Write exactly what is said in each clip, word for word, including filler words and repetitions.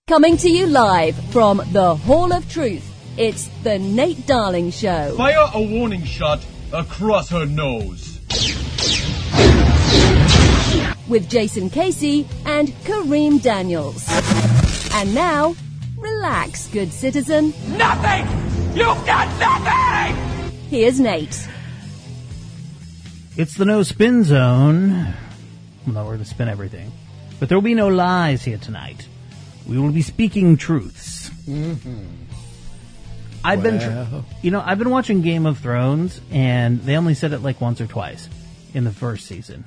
Coming to you live from the Hall of Truth, it's the Nate Darling Show. Fire a warning shot across her nose. With Jason Casey and Kareem Daniels. And now, relax, good citizen. Nothing! You've got nothing! Here's Nate. It's the no spin zone. Well, no, we're going to spin everything. But there will be no lies here tonight. We will be speaking truths. Mm-hmm. I've well. been, tr- you know, I've been watching Game of Thrones, and they only said it like once or twice in the first season.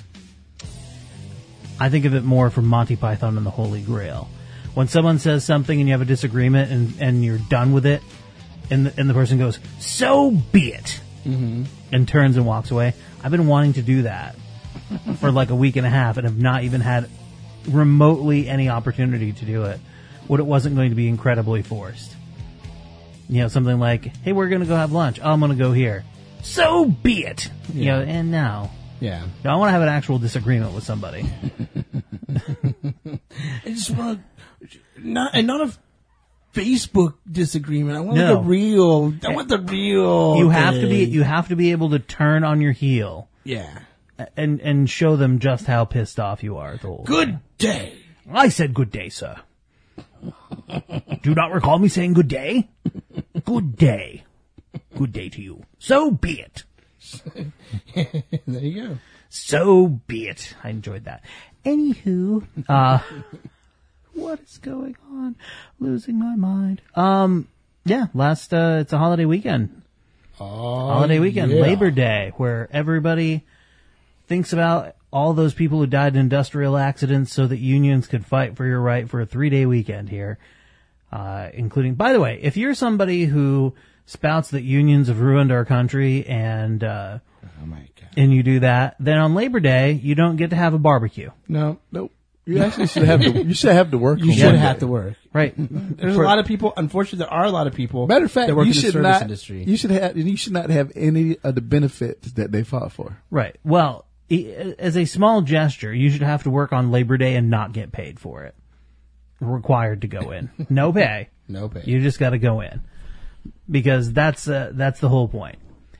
I think of it more from Monty Python and the Holy Grail. When someone says something and you have a disagreement and, and you're done with it, and the, and the person goes, "So be it," mm-hmm. and turns and walks away. I've been wanting to do that for like a week and a half and have not even had remotely any opportunity to do it when it wasn't going to be incredibly forced. You know, something like, "Hey, we're going to go have lunch. Oh, I'm going to go here." So be it. Yeah. You know, and now. Yeah. No, I want to have an actual disagreement with somebody. I just want not and not a Facebook disagreement. I want No. like a real. I want the real. You have to be thing. you have to be able to turn on your heel Yeah. and and show them just how pissed off you are. The whole Good time. day. I said good day, sir. Do you not recall me saying good day? Good day. Good day to you. So be it. There you go. So be it. I enjoyed that. Anywho, uh, what is going on? Losing my mind. Um, yeah, last, uh, it's a holiday weekend. Oh, Holiday weekend, yeah. Labor Day, where everybody thinks about all those people who died in industrial accidents so that unions could fight for your right for a three-day weekend here. Uh, including, by the way, if you're somebody who spouts that unions have ruined our country and, uh, Oh my god. and you do that, then on Labor Day, you don't get to have a barbecue. No, no. You actually should have to. You should have to work. You on should one have day. to work. Right. There's For- a lot of people. Unfortunately, there are a lot of people. Matter of fact, that work you in the should service not. industry. You should have. You should not have any of the benefits that they fought for. Right. Well, i- as a small gesture, you should have to work on Labor Day and not get paid for it. Required to go in. No pay. No pay. You just got to go in. Because that's uh, that's the whole point.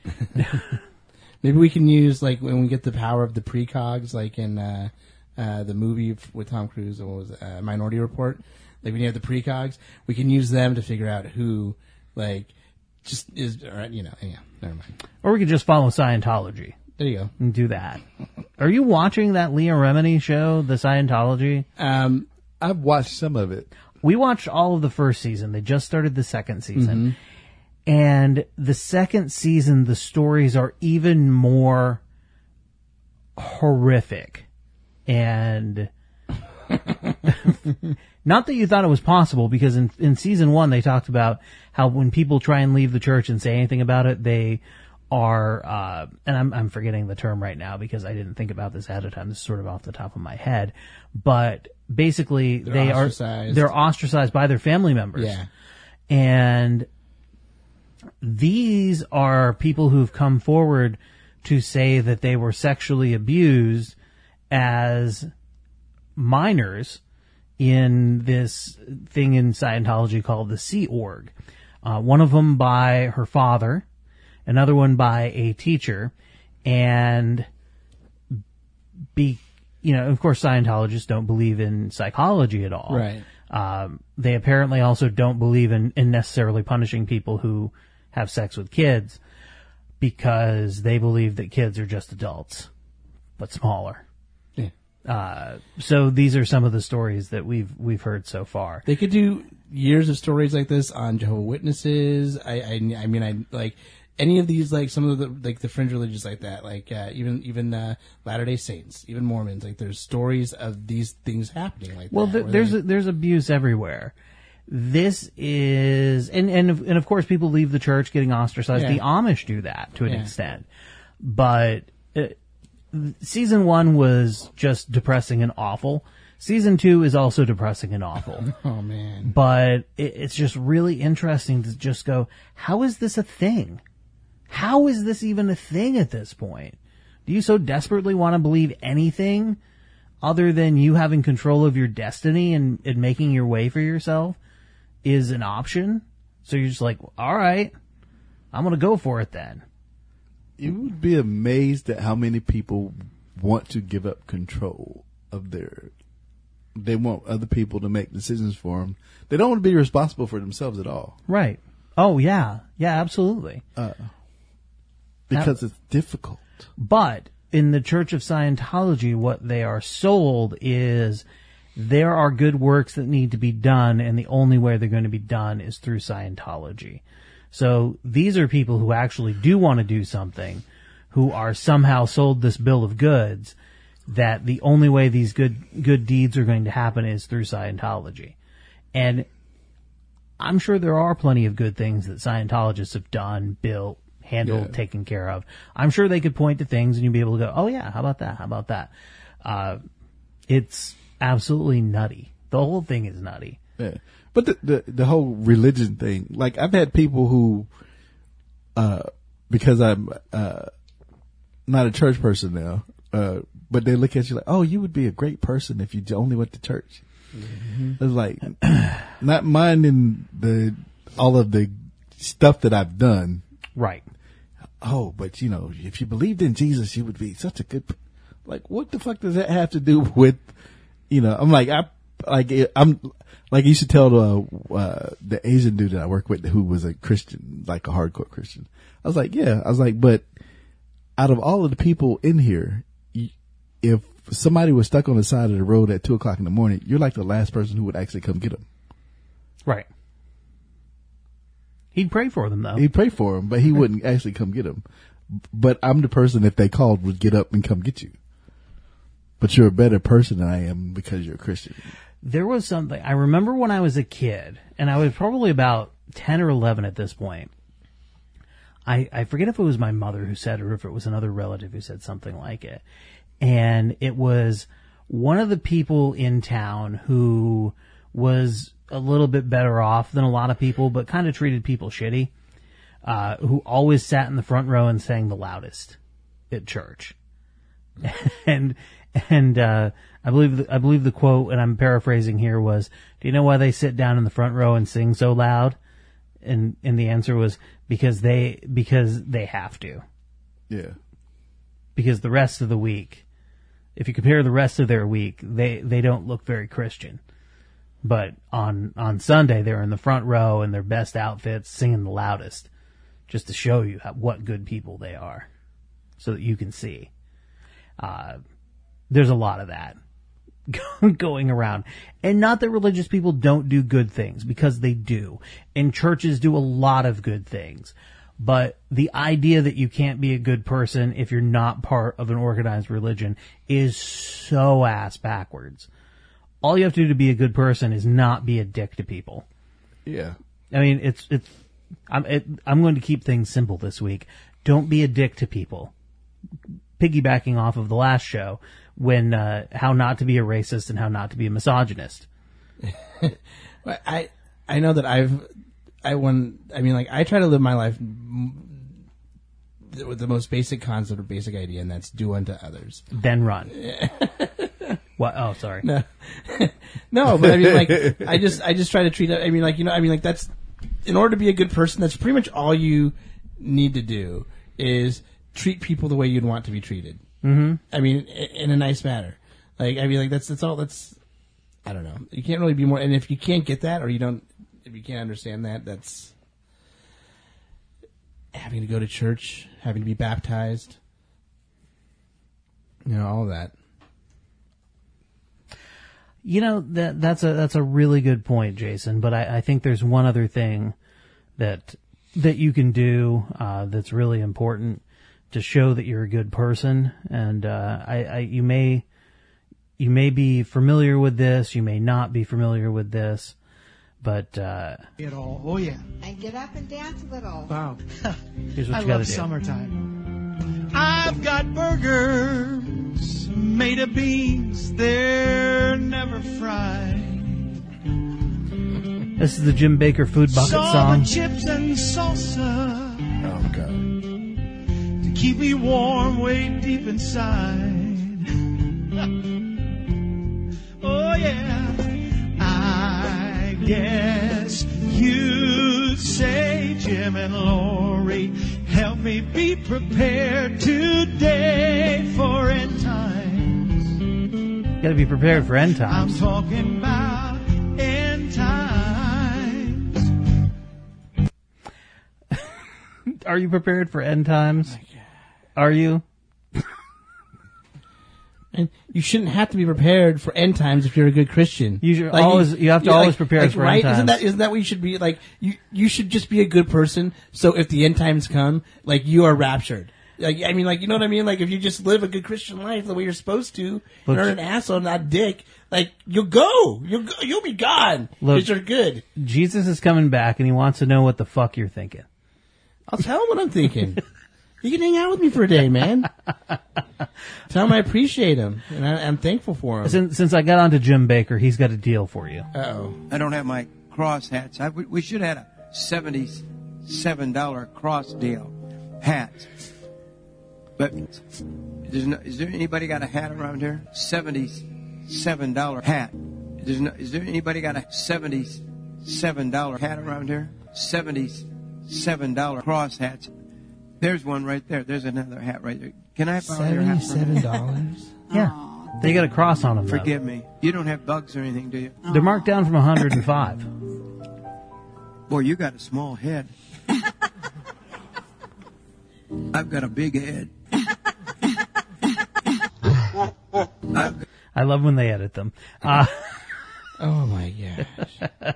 Maybe we can use, like, when we get the power of the precogs, like in uh, uh, the movie f- with Tom Cruise, what was it, uh, Minority Report. Like, when you have the precogs, we can use them to figure out who, like, just is, all right, you know, yeah, never mind. Or we could just follow Scientology There you go. and do that. Are you watching that Leah Remini show, the Scientology? Um, I've watched some of it. We watched all of the first season. They just started the second season. And the second season, the stories are even more horrific. And not that you thought it was possible, because in, in season one, they talked about how when people try and leave the church and say anything about it, they are, uh, and I'm, I'm forgetting the term right now because I didn't think about this ahead of time. This is sort of off the top of my head, but basically They're they ostracized. are, they're ostracized by their family members. yeah. And these are people who've come forward to say that they were sexually abused as minors in this thing in Scientology called the Sea Org. Uh, one of them by her father, another one by a teacher, and be, you know, of course, Scientologists don't believe in psychology at all. Right. Um, they apparently also don't believe in, in necessarily punishing people who have sex with kids, because they believe that kids are just adults, but smaller. Yeah. Uh, so these are some of the stories that we've we've heard so far. They could do years of stories like this on Jehovah's Witnesses. I, I, I mean, I like any of these, like some of the like the fringe religions like that, like uh, even even uh, Latter Day Saints, even Mormons. Like there's stories of these things happening. Like Well, that, th- where there's they- there's abuse everywhere. This is, and and of, and of course, people leave the church getting ostracized. Yeah. The Amish do that to an Yeah. extent, but uh, season one was just depressing and awful. Season two is also depressing and awful. oh man. But it, it's just really interesting to just go, how is this a thing? How is this even a thing at this point? Do you so desperately want to believe anything other than you having control of your destiny and, and making your way for yourself is an option. So you're just like, all right, I'm going to go for it then. You would be amazed at how many people want to give up control of their, they want other people to make decisions for them. They don't want to be responsible for themselves at all. Right. Oh, yeah. Yeah, absolutely. Uh, because now, it's difficult. But in the Church of Scientology, what they are sold is there are good works that need to be done, and the only way they're going to be done is through Scientology. So these are people who actually do want to do something, who are somehow sold this bill of goods that the only way these good good deeds are going to happen is through Scientology. And I'm sure there are plenty of good things that Scientologists have done, built, handled, yeah. taken care of. I'm sure they could point to things and you'd be able to go, oh yeah, how about that? How about that? Uh, it's absolutely nutty. The whole thing is nutty. Yeah. But the, the, the whole religion thing, like I've had people who, uh, because I'm, uh, not a church person now, uh, but they look at you like, oh, you would be a great person if you only went to church. Mm-hmm. It's like, not minding the, all of the stuff that I've done. Right. Oh, but you know, if you believed in Jesus, you would be such a good, like, what the fuck does that have to do with, you know, I'm like, I, like, I'm, like, you should tell the, uh, the Asian dude that I work with who was a Christian, like a hardcore Christian. I was like, yeah, I was like, but out of all of the people in here, if somebody was stuck on the side of the road at two o'clock in the morning, you're like the last person who would actually come get them. Right. He'd pray for them, though. He'd pray for them, but he wouldn't actually come get them. But I'm the person, if they called, would get up and come get you. But you're a better person than I am because you're a Christian. There was something, I remember when I was a kid, and I was probably about ten or eleven at this point. I, I forget if it was my mother who said it or if it was another relative who said something like it. And it was one of the people in town who was a little bit better off than a lot of people, but kind of treated people shitty, uh, who always sat in the front row and sang the loudest at church. and, and, uh, I believe, the, I believe the quote, and I'm paraphrasing here, was, do you know why they sit down in the front row and sing so loud? And, and the answer was because they, because they have to. Yeah. Because the rest of the week, if you compare the rest of their week, they, they don't look very Christian. But on, on Sunday, they're in the front row in their best outfits, singing the loudest, just to show you how, what good people they are, so that you can see. Uh, there's a lot of that going around. And not that religious people don't do good things, because they do. And churches do a lot of good things. But the idea that you can't be a good person if you're not part of an organized religion is so ass backwards. All you have to do to be a good person is not be a dick to people. Yeah. I mean, it's, it's, I'm, it, I'm going to keep things simple this week. Don't be a dick to people. Piggybacking off of the last show, when, uh, how not to be a racist and how not to be a misogynist. I, I know that I've, I when, I mean, like, I try to live my life with the most basic concept or basic idea, and that's do unto others. Then run. What? Oh, sorry. No, no, but I mean, like, I just, I just try to treat it. I mean, like, you know, I mean, like, that's, in order to be a good person, that's pretty much all you need to do is treat people the way you'd want to be treated. Mm-hmm. I mean, in a nice manner. Like, I mean, like, that's, that's all, that's, I don't know. You can't really be more, and if you can't get that, or you don't, if you can't understand that, that's having to go to church, having to be baptized, you know, all of that. You know, that that's a that's a really good point, Jason. But I, I think there's one other thing that that you can do uh, that's really important to show that you're a good person. And uh, I, I you may you may be familiar with this, you may not be familiar with this, but uh, it all. Oh yeah, and get up and dance a little. Wow, here's what I you gotta love do. Summertime. I've got burgers made of beans, they're never fried. This is the Jim Baker Food Bucket Salt song. and chips and salsa. Oh, God. To keep me warm way deep inside. guess you'd say, Jim and Lori, help me be prepared today for end times. You got to be prepared for end I'm times. talking about end times. Are you prepared for end times? Are you? And you shouldn't have to be prepared for end times if you're a good Christian. You should always- you have to always prepare like, for end right? Isn't times. that isn't that what you should be like? You you should just be a good person. So if the end times come, like you are raptured. Like I mean, like you know what I mean? Like if you just live a good Christian life the way you're supposed to, Look- you're an asshole, not a dick. Like you'll go, you'll go, you'll be gone Look- because you're good. Jesus is coming back, and he wants to know what the fuck you're thinking. I'll tell him what I'm thinking. You can hang out with me for a day, man. Tell him I appreciate him and I, I'm thankful for him. Since, since I got onto Jim Baker, he's got a deal for you. Uh oh. I don't have my cross hats. I, we, we should have had a seventy-seven dollars cross deal hat. But there's no, is there anybody got a hat around here? seventy-seven dollars hat. There's no, is there anybody got a seventy-seven dollars hat around here? seventy-seven dollars cross hats. There's one right there. There's another hat right there. Can I borrow your hat? Seventy-seven dollars. Yeah. They got a cross on them, though. Forgive me. You don't have bugs or anything, do you? They're marked down from one hundred five. Boy, you got a small head. I've got a big head. I've, I love when they edit them. Uh, Oh my gosh.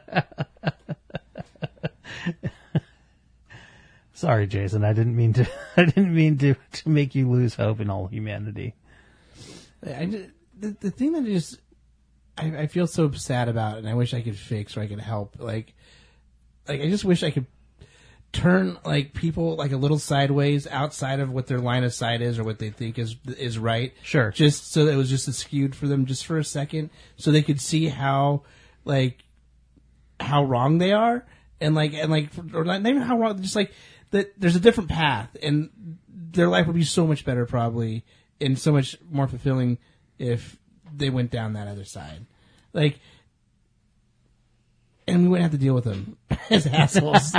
sorry, Jason. I didn't mean to. I didn't mean to, to make you lose hope in all humanity. I just, the, the thing that just I, I feel so sad about, and I wish I could fix or I could help. Like, like I just wish I could turn like people like a little sideways outside of what their line of sight is or what they think is is right. Sure. Just so that it was just skewed for them just for a second, so they could see how like how wrong they are, and like and like or not even how wrong, just like that. There's a different path, and their life would be so much better probably, and so much more fulfilling if they went down that other side. Like, and we wouldn't have to deal with them as assholes.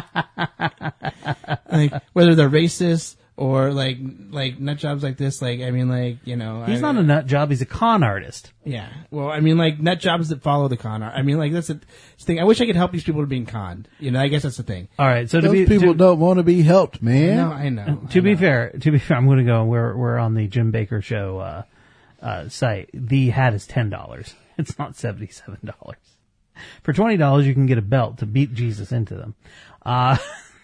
Like, whether they're racist or like, like nut jobs like this, like, I mean, like, you know. He's I, not a nut job. He's a con artist. Yeah. Well, I mean, like, nut jobs that follow the con art. I mean, like, that's the thing. I wish I could help these people to being conned. You know, I guess that's the thing. All right. So to Those be people to, don't want to be helped, man. No, I know. to I be know. fair, to be fair, I'm going to go. We're we're on the Jim Baker Show uh, uh, site. The hat is ten dollars. It's not seventy seven dollars. For twenty dollars, you can get a belt to beat Jesus into them. Uh,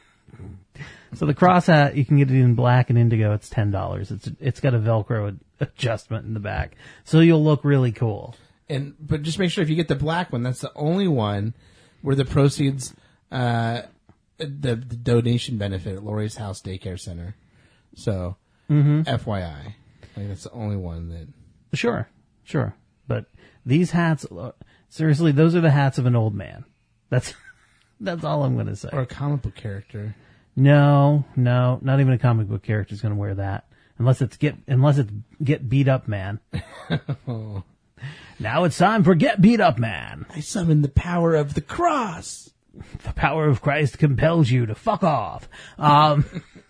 so the cross hat, you can get it in black and indigo. It's ten dollars. It's it's got a Velcro ad- adjustment in the back, so you'll look really cool. And but just make sure if you get the black one, that's the only one where the proceeds, uh, the, the donation benefit at Lori's House Daycare Center. So, F Y I, like that's the only one that. Sure, sure. But these hats, uh, seriously, those are the hats of an old man. That's that's all I'm going to say. Or a comic book character. No, no, not even a comic book character is going to wear that unless it's get unless it's Get Beat Up Man. Oh. Now it's time for Get Beat Up Man. I summon the power of the cross. The power of Christ compels you to fuck off. Um,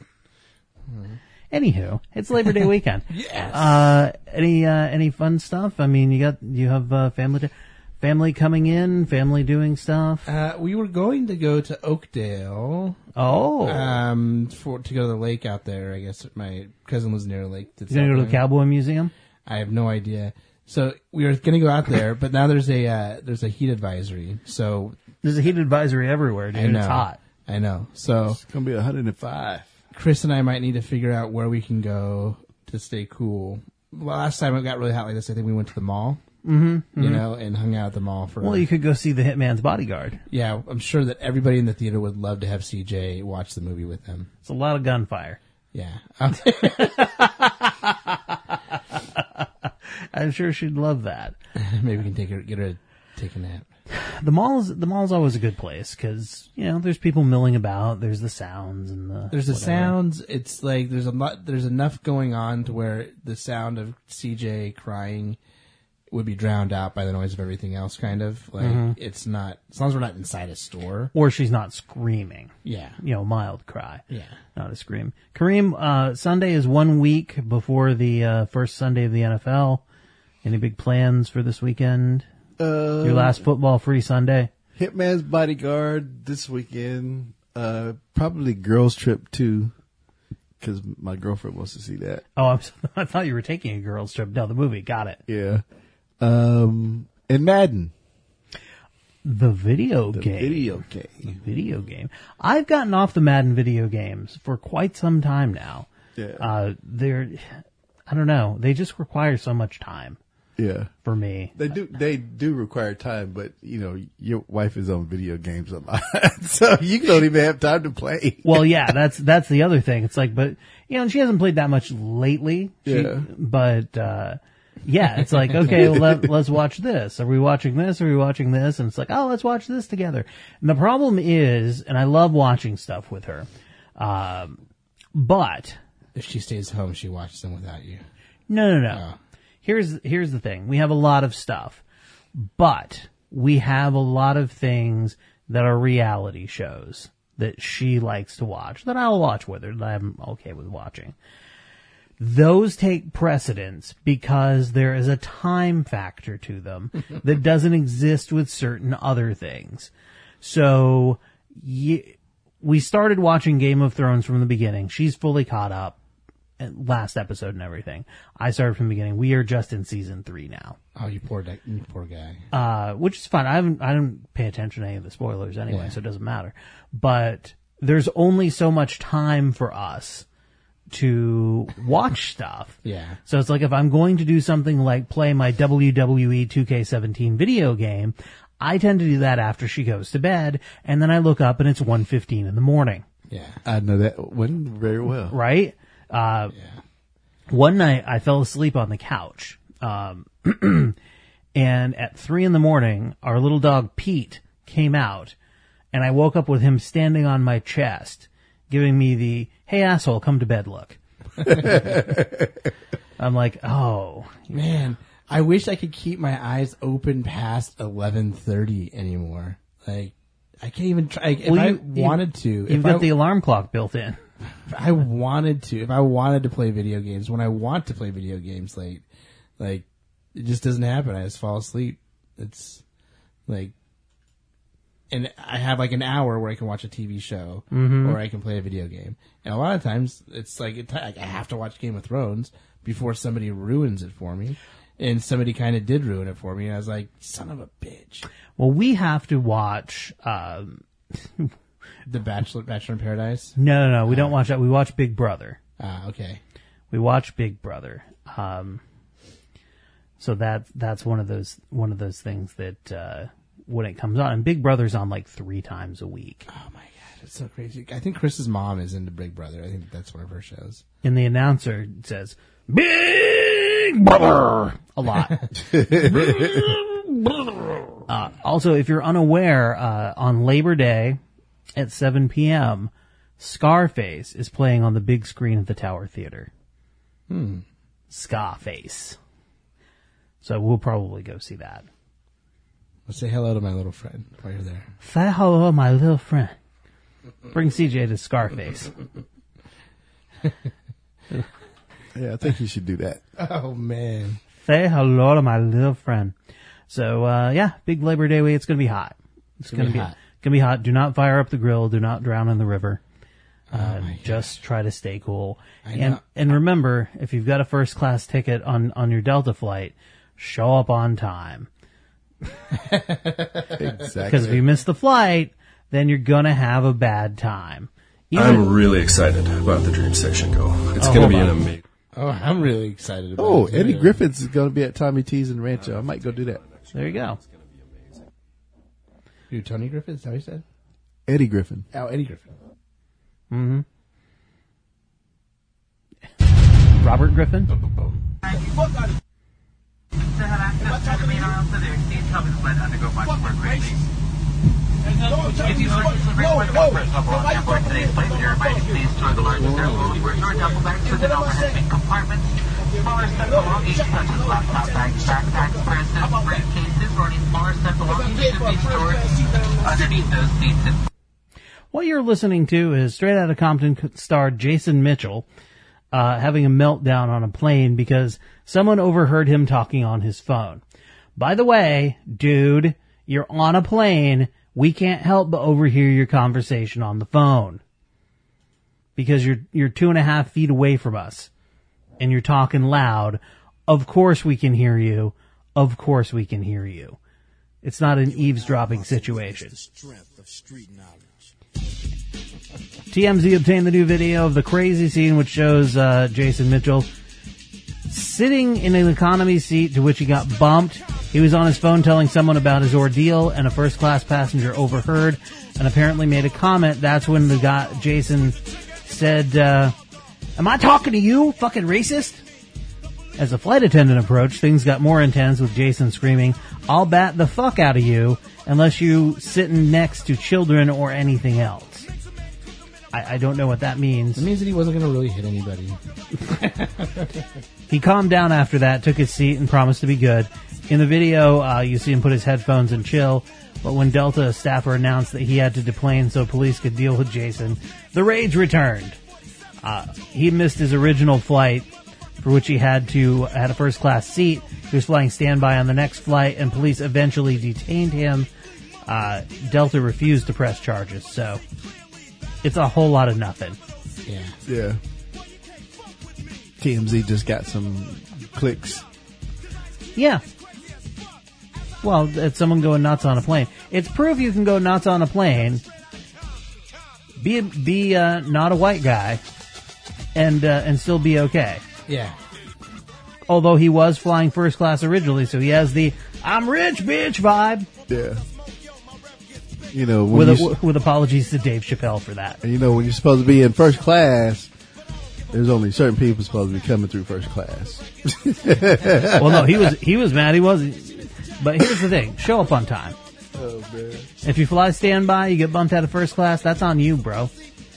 anywho, it's Labor Day weekend. Yes. Uh, any uh, any fun stuff? I mean, you got you have uh, family day, family coming in, family doing stuff. Uh, we were going to go to Oakdale. Oh, Um, for to go to the lake out there. I guess my cousin lives near a lake. That's you gonna out go to the there. Cowboy Museum? I have no idea. So we were going to go out there, but now there's a uh, there's a heat advisory. So There's a heat advisory everywhere, dude. I know It's hot. I know. So It's going to be one hundred five. Chris and I might need to figure out where we can go to stay cool. Last time it got really hot like this, I think we went to the mall. Mm-hmm, you know, and hung out at the mall for. Well, you could go see The Hitman's Bodyguard. yeah, I'm sure that everybody in the theater would love to have C J watch the movie with them. It's a lot of gunfire. Yeah. I'm sure she'd love that. Maybe we can take her, get her to take a nap. The mall's the mall's always a good place because you know there's people milling about. There's the sounds and the There's the whatever. sounds. It's like there's a lot. There's enough going on to where the sound of C J crying would be drowned out by the noise of everything else. Kind of like Mhm. it's not as long as we're not inside a store. Or she's not screaming. Yeah. You know, mild cry. Yeah. Not a scream. Kareem, uh, Sunday is one week before the uh, first Sunday of the N F L. Any big plans for this weekend? Uh, Your last football-free Sunday? Hitman's Bodyguard this weekend. Uh, probably Girls Trip too, because my girlfriend wants to see that. Oh, I'm, I thought you were taking a girls' trip. No, the movie. Got it. Yeah. Um, and Madden. The video The game. video game. Video game. I've gotten off the Madden video games for quite some time now. Yeah. Uh, they're, I don't know. They just require so much time. Yeah. For me. They do, they do require time, but you know, your wife is on video games a lot. So you don't even have time to play. Well, yeah, that's, that's the other thing. It's like, but, you know, she hasn't played that much lately. She, Yeah. But, uh, yeah, it's like, okay, well, let, let's watch this. Are we watching this? Are we watching this? And it's like, oh, let's watch this together. And the problem is, and I love watching stuff with her, um, but. If she stays home, she watches them without you. No, no, no. Oh. Here's, here's the thing. We have a lot of stuff, but we have a lot of things that are reality shows that she likes to watch, that I'll watch with her, that I'm okay with watching. Those take precedence because there is a time factor to them that doesn't exist with certain other things. So, y- we started watching Game of Thrones from the beginning. She's fully caught up. Last episode and everything. I started from the beginning. We are just in season three now. Oh, you poor, di- you poor guy. Uh, which is fine. I haven't, I don't pay attention to any of the spoilers anyway, Yeah. so it doesn't matter. But there's only so much time for us to watch stuff. Yeah. So it's like if I'm going to do something like play my W W E two K seventeen video game, I tend to do that after she goes to bed, and then I look up and it's one fifteen in the morning. Yeah. I know that one very well. Right? Uh, one night I fell asleep on the couch. Um, and at three in the morning, our little dog Pete came out and I woke up with him standing on my chest, giving me the, hey asshole, come to bed look. I'm like, oh Man, I wish I could keep my eyes open past eleven thirty anymore. Like, I can't even try. If Well, I you- you- wanted to, You've if got I, the alarm clock built in. if I wanted to, if I wanted to play video games, when I want to play video games late, like, it just doesn't happen. I just fall asleep. It's like, and I have like an hour where I can watch a T V show Mhm. or I can play a video game. And a lot of times it's like, it, like I have to watch Game of Thrones before somebody ruins it for me. And somebody kind of did ruin it for me. And I was like, son of a bitch. Well, we have to watch, um, The Bachelor, Bachelor in Paradise. no, no, no, we don't watch that. We watch Big Brother. Ah, okay. We watch Big Brother. Um, so that, that's one of those, one of those things that, uh, when it comes on, and Big Brother's on like three times a week. Oh my god, it's so crazy. I think Chris's mom is into Big Brother. I think that's one of her shows. And the announcer says, Big Brother! A lot. uh, also, if you're unaware, uh, on Labor Day at seven p.m., Scarface is playing on the big screen at the Tower Theater. Hmm. Scarface. So we'll probably go see that. Let's say hello to my little friend while you're there. Say hello, my little friend. Bring C J to Scarface. Yeah, I think you should do that. Oh man. Say hello to my little friend. So, uh, yeah, big Labor Day week. It's going to be hot. It's gonna going to be be hot. Going to be hot. Do not fire up the grill. Do not drown in the river. Uh, my just try to stay cool. I And, know. and remember, if you've got a first class ticket on, on your Delta flight, show up on time. Exactly. Because if you miss the flight, then you're going to have a bad time. Even- I'm really excited about the Dream Station Go. It's Oh, going to be hold an on. amazing. Oh, I'm really excited about Oh, it. Eddie Griffiths is going to be at Tommy T's in Rancho. I might go do that. there you go. Dude, Tony Griffith, is that what you said? Eddie Griffin. Oh, Eddie Griffith. Mm-hmm. Robert Griffin? If you are delivering one of personal belongings on board today's flight, we remind you please store the largest airload where your duffel bags within overhead bin compartments. smaller stuff belongings such as laptop bags, backpacks, purses, briefcases, or any smaller stuff belongings should be stored underneath those seats. What you're listening to is Straight Outta Compton star Jason Mitchell uh, having a meltdown on a plane because someone overheard him talking on his phone. By the way, dude, you're on a plane. We can't help but overhear your conversation on the phone because you're you're two and a half feet away from us and you're talking loud. Of course we can hear you. Of course we can hear you. It's not an eavesdropping situation. T M Z obtained the new video of the crazy scene which shows uh, Jason Mitchell sitting in an economy seat to which he got bumped. He was on his phone telling someone about his ordeal, and a first-class passenger overheard and apparently made a comment. That's when the guy, Jason, said, uh, am I talking to you, fucking racist? As the flight attendant approached, things got more intense with Jason screaming, I'll bat the fuck out of you unless you sitting next to children or anything else. I, I don't know what that means. It means that he wasn't going to really hit anybody. He calmed down after that, took his seat, and promised to be good. In the video, uh, you see him put his headphones and chill, but when Delta staffer announced that he had to deplane so police could deal with Jason, the rage returned. Uh, he missed his original flight, for which he had to had a first-class seat. He was flying standby on the next flight, and police eventually detained him. Uh, Delta refused to press charges, so it's a whole lot of nothing. Yeah. Yeah. T M Z just got some clicks. Yeah. Well, it's someone going nuts on a plane. It's proof you can go nuts on a plane, be be uh, not a white guy, and uh, and still be okay. Yeah. Although he was flying first class originally, so he has the "I'm rich, bitch" vibe. Yeah. You know, when with you, a, with apologies to Dave Chappelle for that. And you know, when you're supposed to be in first class, there's only certain people supposed to be coming through first class. Well, no, he was he was mad. He wasn't. But here's the thing: show up on time. Oh man! If you fly standby, you get bumped out of first class. That's on you, bro.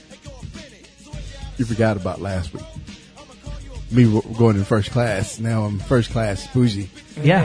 You forgot about last week. Me w- going in first class. Now I'm first class bougie. Yeah.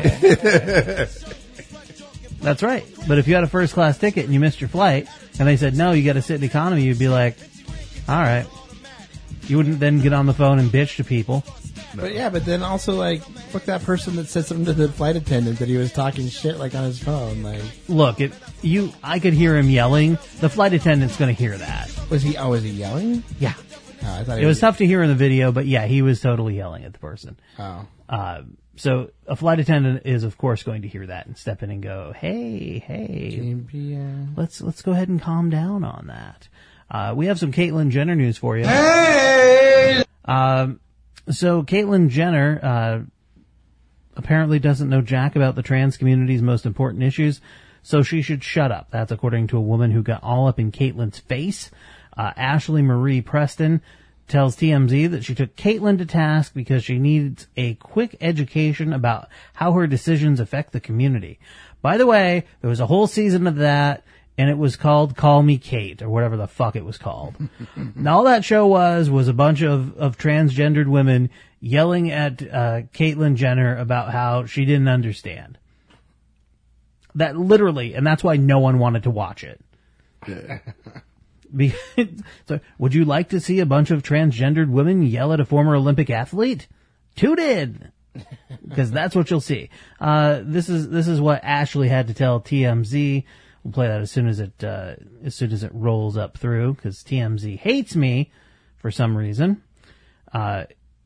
That's right. But if you had a first class ticket and you missed your flight, and they said no, you got to sit in economy, you'd be like, all right. You wouldn't then get on the phone and bitch to people. No. But yeah, but then also like, fuck that person that said something to the flight attendant that he was talking shit like on his phone. Like, look, it you, I could hear him yelling. The flight attendant's going to hear that. Was he? Oh, was he yelling? Yeah. Oh, I thought it he was, was tough to hear in the video, but yeah, he was totally yelling at the person. Oh. Uh, so a flight attendant is of course going to hear that and step in and go, "Hey, hey, let's let's go ahead and calm down on that." Uh, we have some Caitlyn Jenner news for you. Hey! Um, so Caitlyn Jenner, uh, apparently doesn't know jack about the trans community's most important issues, so she should shut up. That's according to a woman who got all up in Caitlyn's face. Uh, Ashley Marie Preston tells T M Z that she took Caitlyn to task because she needs a quick education about how her decisions affect the community. By the way, there was a whole season of that, and it was called Call Me Kate, or whatever the fuck it was called. Now, all that show was, was a bunch of, of transgendered women yelling at uh, Caitlyn Jenner about how she didn't understand. That literally, and that's why no one wanted to watch it. Yeah. Because, so, would you like to see a bunch of transgendered women yell at a former Olympic athlete? Tune in! Because that's what you'll see. Uh, this is, this is what Ashley had to tell T M Z. We'll play that as soon as it, uh, as soon as it rolls up through, because T M Z hates me for some reason. Uh,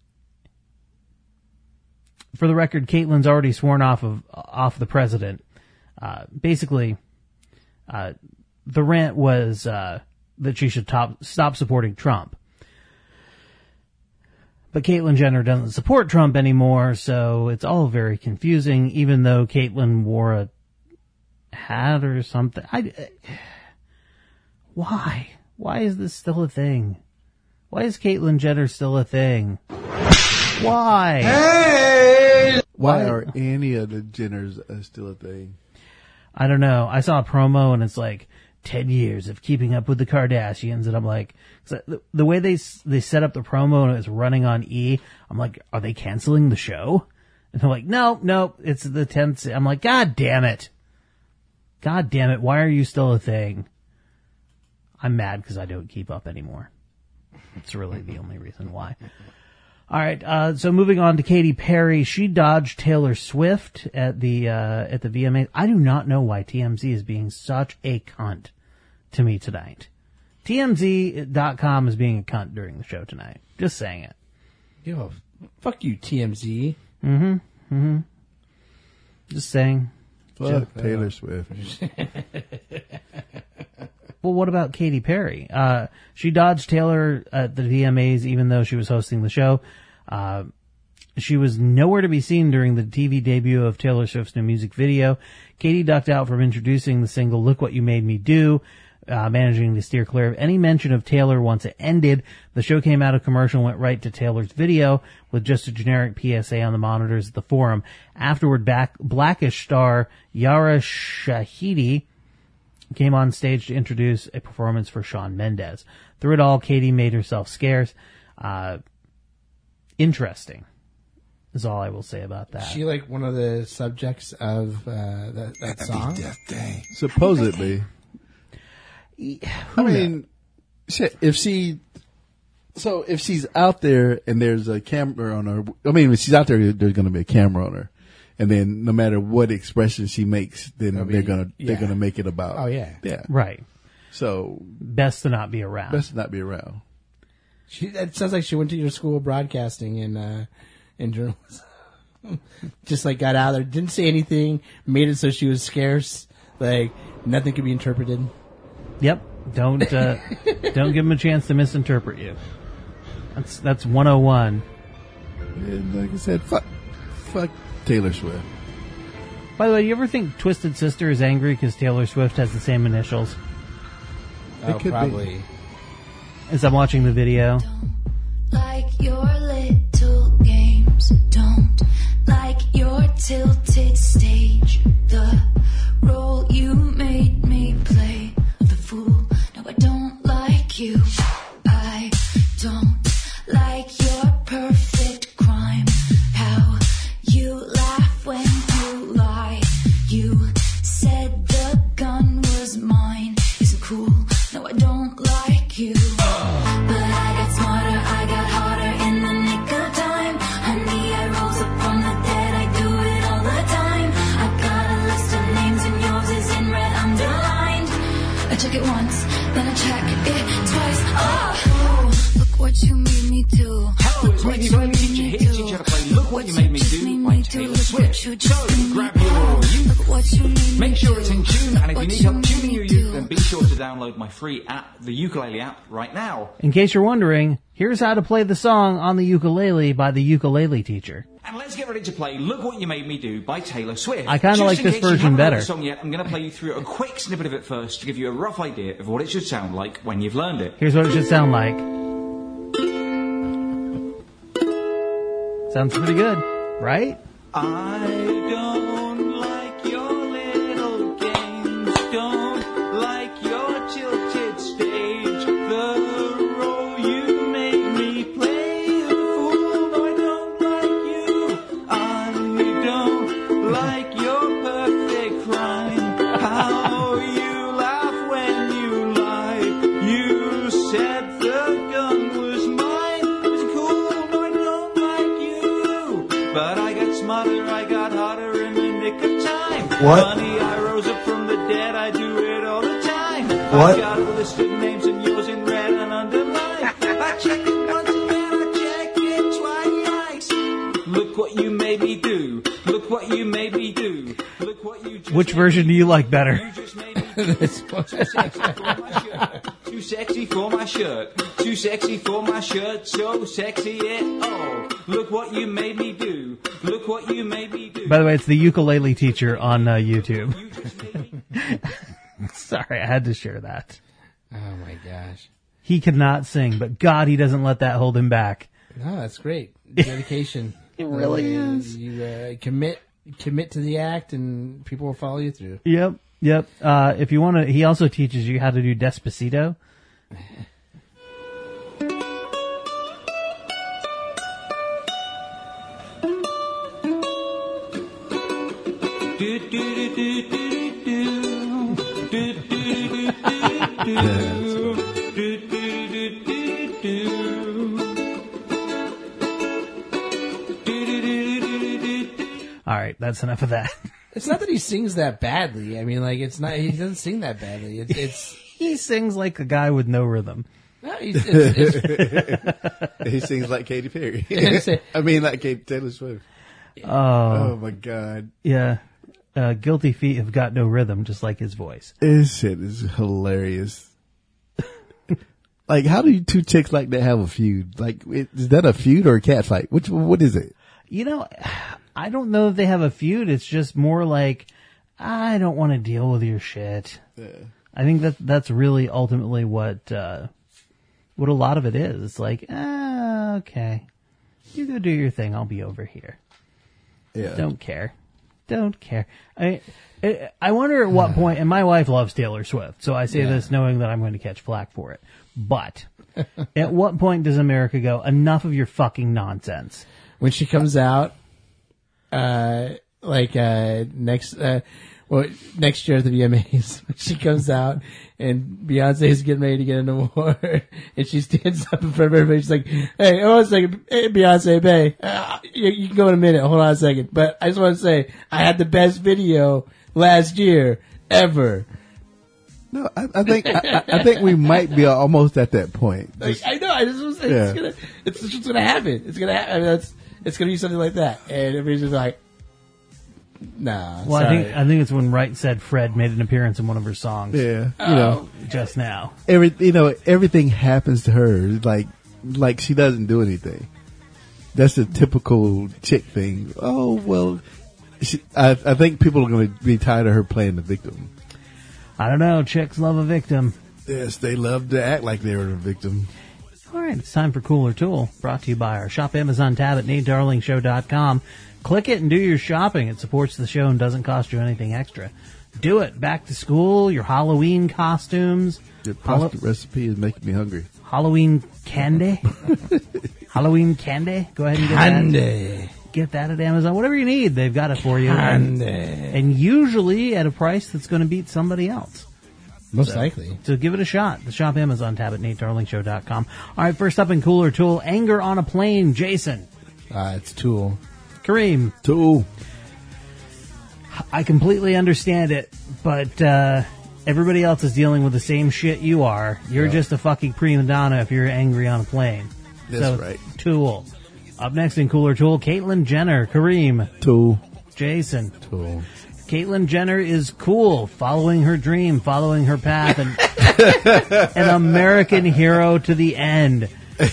for the record, Caitlyn's already sworn off of, off the president. Uh, basically, uh, the rant was, uh, that she should top, stop supporting Trump. But Caitlyn Jenner doesn't support Trump anymore, so it's all very confusing, even though Caitlyn wore a hat or something. I, why? Why is this still a thing? Why is Caitlyn Jenner still a thing? Why? Hey! Why are any of the Jenners uh, still a thing? I don't know. I saw a promo and it's like, ten years of keeping up with the Kardashians, and I'm like, the, the way they they set up the promo and it was running on E, I'm like, are they canceling the show? And they're like, no, no, it's the tenth. I'm like, God damn it. God damn it. Why are you still a thing? I'm mad because I don't keep up anymore. It's really the only reason why. All right. Uh, so moving on to Katy Perry. She dodged Taylor Swift at the, uh, at the V M As. I do not know why T M Z is being such a cunt to me tonight. T M Z dot com is being a cunt during the show tonight. Just saying it. Yo, fuck you, T M Z. Mm-hmm. Mm-hmm. Just saying. Fuck Taylor Swift. Well, what about Katy Perry? Uh, she dodged Taylor at the V M As even though she was hosting the show. Uh, she was nowhere to be seen during the T V debut of Taylor Swift's new music video. Katy ducked out from introducing the single Look What You Made Me Do, uh, managing to steer clear of any mention of Taylor once it ended. The show came out of commercial and went right to Taylor's video with just a generic P S A on the monitors at the forum. Afterward, back, Blackish star Yara Shahidi came on stage to introduce a performance for Shawn Mendes. Through it all, Katy made herself scarce. Uh, interesting is all I will say about that. Is she like one of the subjects of uh, that, that song? Supposedly. I mean, shit, if she, so if she's out there and there's a camera on her, I mean, if she's out there, there's going to be a camera on her. And then no matter what expression she makes, then It'll they're be- going to, yeah. they're going to make it about. Oh, yeah. Yeah. Right. So. Best to not be around. Best to not be around. She, it sounds like she went to your school of broadcasting in, uh, in journalism. Just like got out there, didn't say anything, made it so she was scarce. Like, nothing could be interpreted. Yep. Don't, uh, don't give them a chance to misinterpret you. That's, that's one oh one. And like I said, fuck, fuck Taylor Swift. By the way, you ever think Twisted Sister is angry because Taylor Swift has the same initials? Oh, could be. probably. As I'm watching the video. Like your little games, don't like your tilted stage. The role you made me play, the fool. No, I don't like you. I don't like your perfect crime. How you laugh when you lie. You said the gun was mine. Isn't cool. No, I don't like you. But I got smarter, I got harder in the nick of time. Honey, I rose up from the dead, I do it all the time. I got a list of names and yours is in red underlined. I check it once, then I check it twice. Oh, look what you made me do. Hello, it's Mikey Brown, teacher here, teacher to play Look What You Made Me Do by Taylor Swift. So, grab your uke, make sure it's in tune, and if you need help tuning your uke, then be sure to download my free app, the Ukulele app, right now. In case you're wondering, here's how to play the song on the ukulele by the ukulele teacher. And let's get ready to play Look What You Made Me Do by Taylor Swift. I kinda Just like in this case you version haven't heard better. the song yet, I'm going to play you through a quick snippet of it first to give you a rough idea of what it should sound like when you've learned it. Here's what it should sound like. Sounds pretty good, right? I don't like your little games, don't like your tilted stage, the role you made me play, the fool, no I don't like you, I don't like your perfect crime, how you laugh when you lie, you said the gun was mine, was it cool, no I don't like you, but I got smarter, I got harder in the nick of time. What? Honey, I rose up from the dead, I do it all the time. What? I got a list of names and yours in red and underlined. I check it once and then I check it twice. Look what you made me do. Look what you made me do. Look what you just Which made version do you like better? You just made me do. Too sexy for my shirt. Too sexy for my shirt. Too sexy for my shirt. So sexy it. Oh, look what you made me do. Look what you made me do. By the way, it's the ukulele teacher on uh, YouTube. You just made me Sorry, I had to share that. Oh my gosh. He cannot sing, but God, he doesn't let that hold him back. No, that's great. Dedication. It really Uh, is. You uh, commit commit to the act, and people will follow you through. Yep, yep. Uh, if you want to, he also teaches you how to do Despacito. All right, that's enough of that. It's not that he sings that badly. I mean, like, it's not, he doesn't sing that badly. It's, it's He sings like a guy with no rhythm. no, he's, it's, it's, He sings like Katy Perry. It's a- I mean, like Kate, Taylor Swift. Oh, Oh my God. yeah. Uh, Guilty Feet have got no rhythm, just like his voice. This shit is hilarious. Like, how do you two chicks like that have a feud? Like, it, is that a feud or a cat fight? Which, what is it? You know, I don't know if they have a feud. It's just more like, I don't want to deal with your shit. Yeah. I think that that's really ultimately what uh, what a lot of it is. It's like, ah, okay, you go do your thing. I'll be over here. Yeah. Don't care. Don't care. I I I wonder at what point. And my wife loves Taylor Swift, so I say Yeah. this knowing that I'm going to catch flack for it. But at what point does America go, enough of your fucking nonsense? when she comes out, uh, like, uh, next, uh, well, next year at the V M As, when she comes out and Beyonce's getting ready to get an award and she stands up in front of everybody. She's like, hey, hold on a second. Hey, Beyonce, babe, uh, you, you can go in a minute. Hold on a second. But I just want to say I had the best video last year ever. No, I, I think I, I think we might be almost at that point. Like, Just- I know. I just was saying Yeah. it's gonna, it's just gonna happen. It's gonna happen. I mean, that's, it's gonna be something like that, and everybody's just like, nah. Well, sorry. I think I think it's when Right Said Fred made an appearance in one of her songs. yeah, you know, just now. every you know everything happens to her like like she doesn't do anything. That's a typical chick thing. Oh well, she, I I think people are going to be tired of her playing the victim. I don't know. Chicks love a victim. Yes, they love to act like they're a victim. All right, it's time for Cooler Tool, brought to you by our Shop Amazon tab at Nate Darling Show dot com. Click it and do your shopping. It supports the show and doesn't cost you anything extra. Do it. Back to school, your Halloween costumes. Your Hallo- pasta recipe is making me hungry. Halloween candy. Halloween candy. Go ahead and get that. Candy. Get that at Amazon. Whatever you need, they've got it for you. And, Candy. and usually at a price that's going to beat somebody else. Most So- likely. So give it a shot. The Shop Amazon tab at Nate Darling Show dot com. All right, first up in Cooler Tool, Anger on a Plane, Jason. Uh, it's Tool. Kareem. Tool. I completely understand it, but uh, everybody else is dealing with the same shit you are. You're Yeah. just a fucking prima donna if you're angry on a plane. That's so, right. Tool. Up next in Cooler Tool, Caitlyn Jenner, Kareem, Tool. Jason. Tool. Caitlyn Jenner is cool, following her dream, following her path, and an American hero to the end.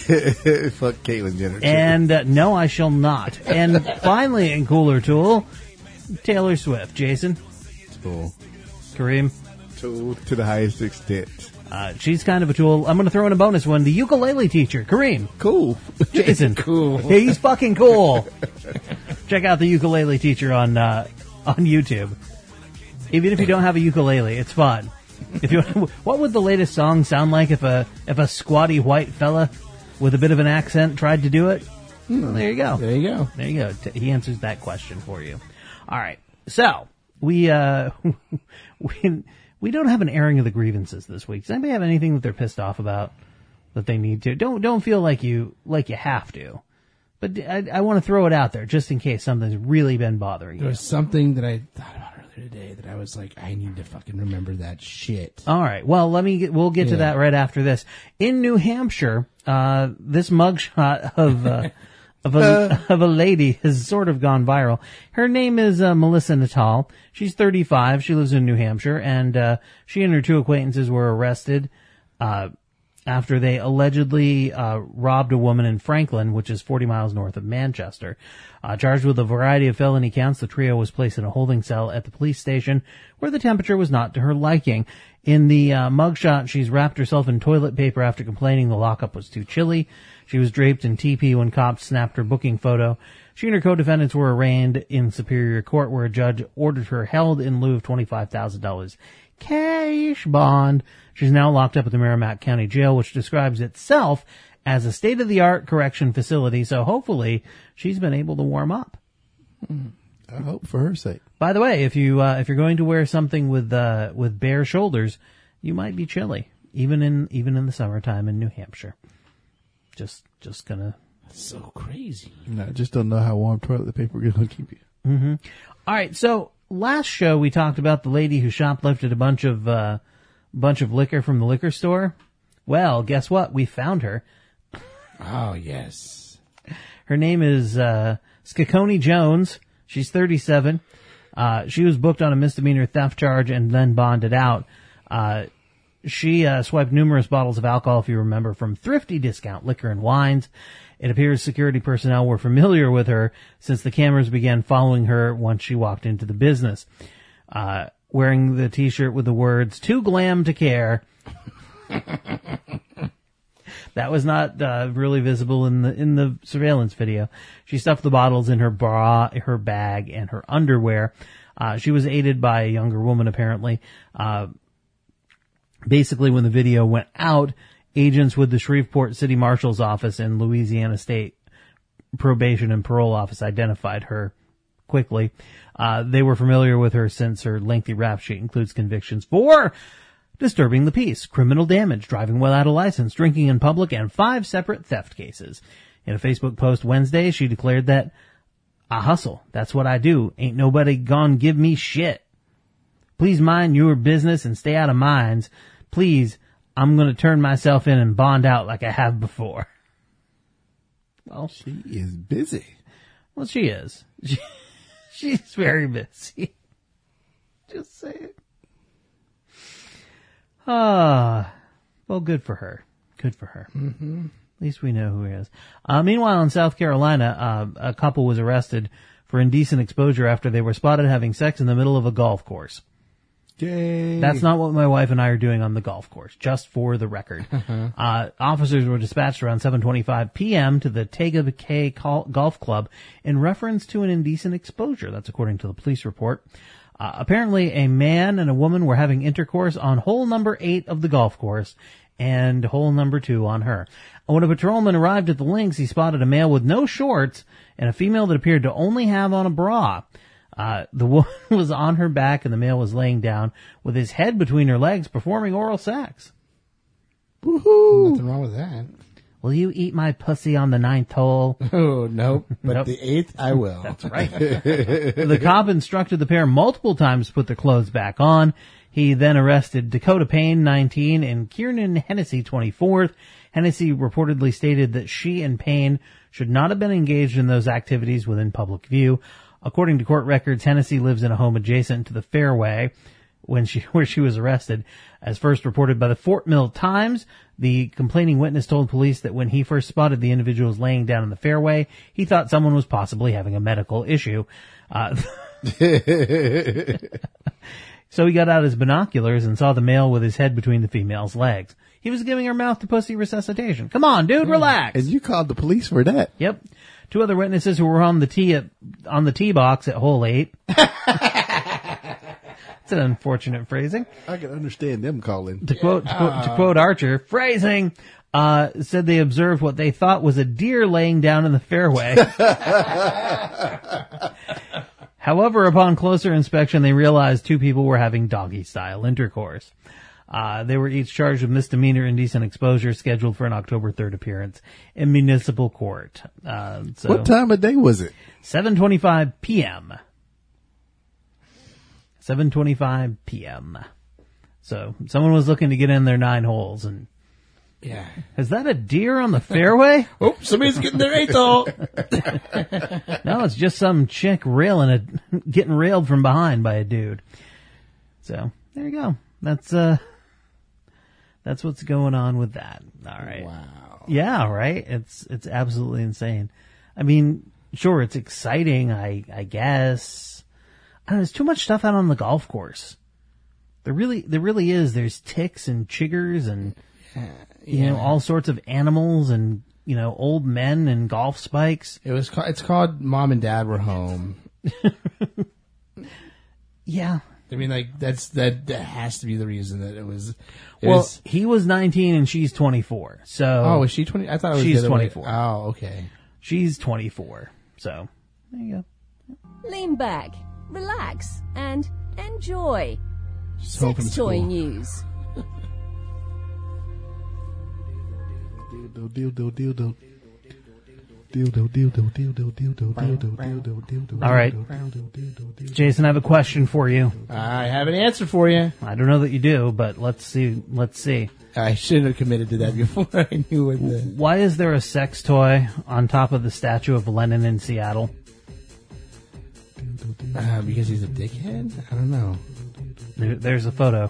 Fuck Caitlyn Jenner. too. And uh, no, I shall not. And finally, in Cooler Tool, Taylor Swift. Jason, Tool. Kareem. Tool to the highest extent. Uh, she's kind of a tool. I'm going to throw in a bonus one. The ukulele teacher, Kareem. Cool. Jason. Cool. He's fucking cool. Check out the ukulele teacher on uh, on YouTube. Even if you don't have a ukulele, it's fun. If you, what would the latest song sound like if a if a squatty white fella with a bit of an accent tried to do it? Well, there you go. There you go. There you go. T- He answers that question for you. All right. So we uh we we don't have an airing of the grievances this week. Does anybody have anything that they're pissed off about that they need to? Don't don't feel like you like you have to. But I, I want to throw it out there just in case something's really been bothering There you. was something that I thought about earlier today that I was like, I need to fucking remember that shit. All right. Well, let me get, we'll get to Yeah. that right after this. In New Hampshire, uh, this mugshot of, uh, of a, of a lady has sort of gone viral. Her name is, uh, Melissa Natal. She's thirty-five. She lives in New Hampshire, and, uh, she and her two acquaintances were arrested, uh, after they allegedly uh, robbed a woman in Franklin, which is forty miles north of Manchester. Uh, charged with a variety of felony counts, the trio was placed in a holding cell at the police station, where the temperature was not to her liking. In the uh, mugshot, she's wrapped herself in toilet paper after complaining the lockup was too chilly. She was draped in teepee when cops snapped her booking photo. She and her co-defendants were arraigned in Superior Court, where a judge ordered her held in lieu of twenty-five thousand dollars cash bond. She's now locked up at the Merrimack County Jail, which describes itself as a state-of-the-art correction facility, so hopefully she's been able to warm up. I hope for her sake. By the way, if you uh, if you're going to wear something with uh, with bare shoulders, you might be chilly. even in even in the summertime in New Hampshire. Just just gonna. That's so crazy. No, I just don't know how warm toilet paper is going to keep you. Mm-hmm. All right, so last show we talked about the lady who shoplifted a bunch of uh, bunch of liquor from the liquor store. Well, guess what? We found her. Oh yes. Her name is uh, Skakoni Jones. She's thirty-seven. Uh, she was booked on a misdemeanor theft charge and then bonded out. Uh, she uh, swiped numerous bottles of alcohol, if you remember, from Thrifty Discount Liquor and Wines. It appears security personnel were familiar with her since the cameras began following her once she walked into the business. Uh, wearing the t-shirt with the words, "Too glam to care." That was not uh, really visible in the in the surveillance video. She stuffed the bottles in her bra, her bag, and her underwear. Uh, she was aided by a younger woman, apparently. Uh, basically, when the video went out, agents with the Shreveport City Marshal's office and Louisiana State Probation and Parole Office identified her quickly. Uh, they were familiar with her since her lengthy rap sheet includes convictions for disturbing the peace, criminal damage, driving without a license, drinking in public, and five separate theft cases. In a Facebook post Wednesday, she declared that, "I hustle. That's what I do. Ain't nobody gonna give me shit. Please mind your business and stay out of mines. Please, I'm gonna turn myself in and bond out like I have before." Well, she is busy. Well, she is. She, she's very busy. Just say it. Ah, well, good for her. Good for her. Mm-hmm. At least we know who he is. Uh, meanwhile, in South Carolina, uh, a couple was arrested for indecent exposure after they were spotted having sex in the middle of a golf course. Yay. That's not what my wife and I are doing on the golf course, just for the record. uh, officers were dispatched around seven twenty-five p.m. to the Tega Cay Golf Club in reference to an indecent exposure. That's according to the police report. Uh, apparently, a man and a woman were having intercourse on hole number eight of the golf course and hole number two on her. When a patrolman arrived at the links, he spotted a male with no shorts and a female that appeared to only have on a bra. Uh, the woman was on her back and the male was laying down with his head between her legs performing oral sex. Woohoo! Nothing wrong with that. Will you eat my pussy on the ninth hole? Oh, nope. But Nope. the eighth, I will. That's right. The cop instructed the pair multiple times to put their clothes back on. He then arrested Dakota Payne, nineteen, and Kiernan Hennessy, twenty-four. Hennessy reportedly stated that she and Payne should not have been engaged in those activities within public view. According to court records, Hennessy lives in a home adjacent to the Fairway when she, where she was arrested. As first reported by the Fort Mill Times, the complaining witness told police that when he first spotted the individuals laying down in the fairway, he thought someone was possibly having a medical issue. Uh, so he got out his binoculars and saw the male with his head between the female's legs. He was giving her mouth to pussy resuscitation. Come on, dude, relax. And you called the police for that. Yep. Two other witnesses who were on the tee at, on the tee box at hole eight. It's an unfortunate phrasing. I can understand them calling. To quote, to quote, to quote Archer, phrasing, uh, said they observed what they thought was a deer laying down in the fairway. However, upon closer inspection, they realized two people were having doggy-style intercourse. Uh, they were each charged with misdemeanor indecent exposure, scheduled for an October third appearance in municipal court. Uh, so what time of day was it? seven twenty-five p.m. seven twenty-five p.m. So someone was looking to get in their nine holes, and yeah, is that a deer on the fairway? Oh, somebody's getting their eighth hole. No, it's just some chick railing a, getting railed from behind by a dude. So there you go. That's uh, that's what's going on with that. All right. Wow. Yeah. Right. It's it's absolutely insane. I mean, sure, it's exciting. I I guess. I don't know, there's too much stuff out on the golf course. There really, there really is. There's ticks and chiggers and, yeah, you yeah. know, all sorts of animals and, you know, old men and golf spikes. It was, it's called Mom and Dad Were Home. Yeah. I mean, like, that's, that, that has to be the reason that it was. It Well, was, he was nineteen and she's twenty-four. So. oh, was she twenty? I thought it was she's the other way. twenty-four. Oh, okay. She's twenty-four. So, there you go. Lean back, relax, and enjoy. Just hoping Sex it's toy cool. news. Dildo, dildo, dildo. Dildo, dildo, dildo, dildo, dildo, dildo, dildo. All right. Jason, I have a question for you. I have an answer for you. I don't know that you do, but let's see. Let's see. I shouldn't have committed to that before I knew what the... Why is there a sex toy on top of the statue of Lenin in Seattle? Uh, because he's a dickhead? I don't know. There, there's a photo.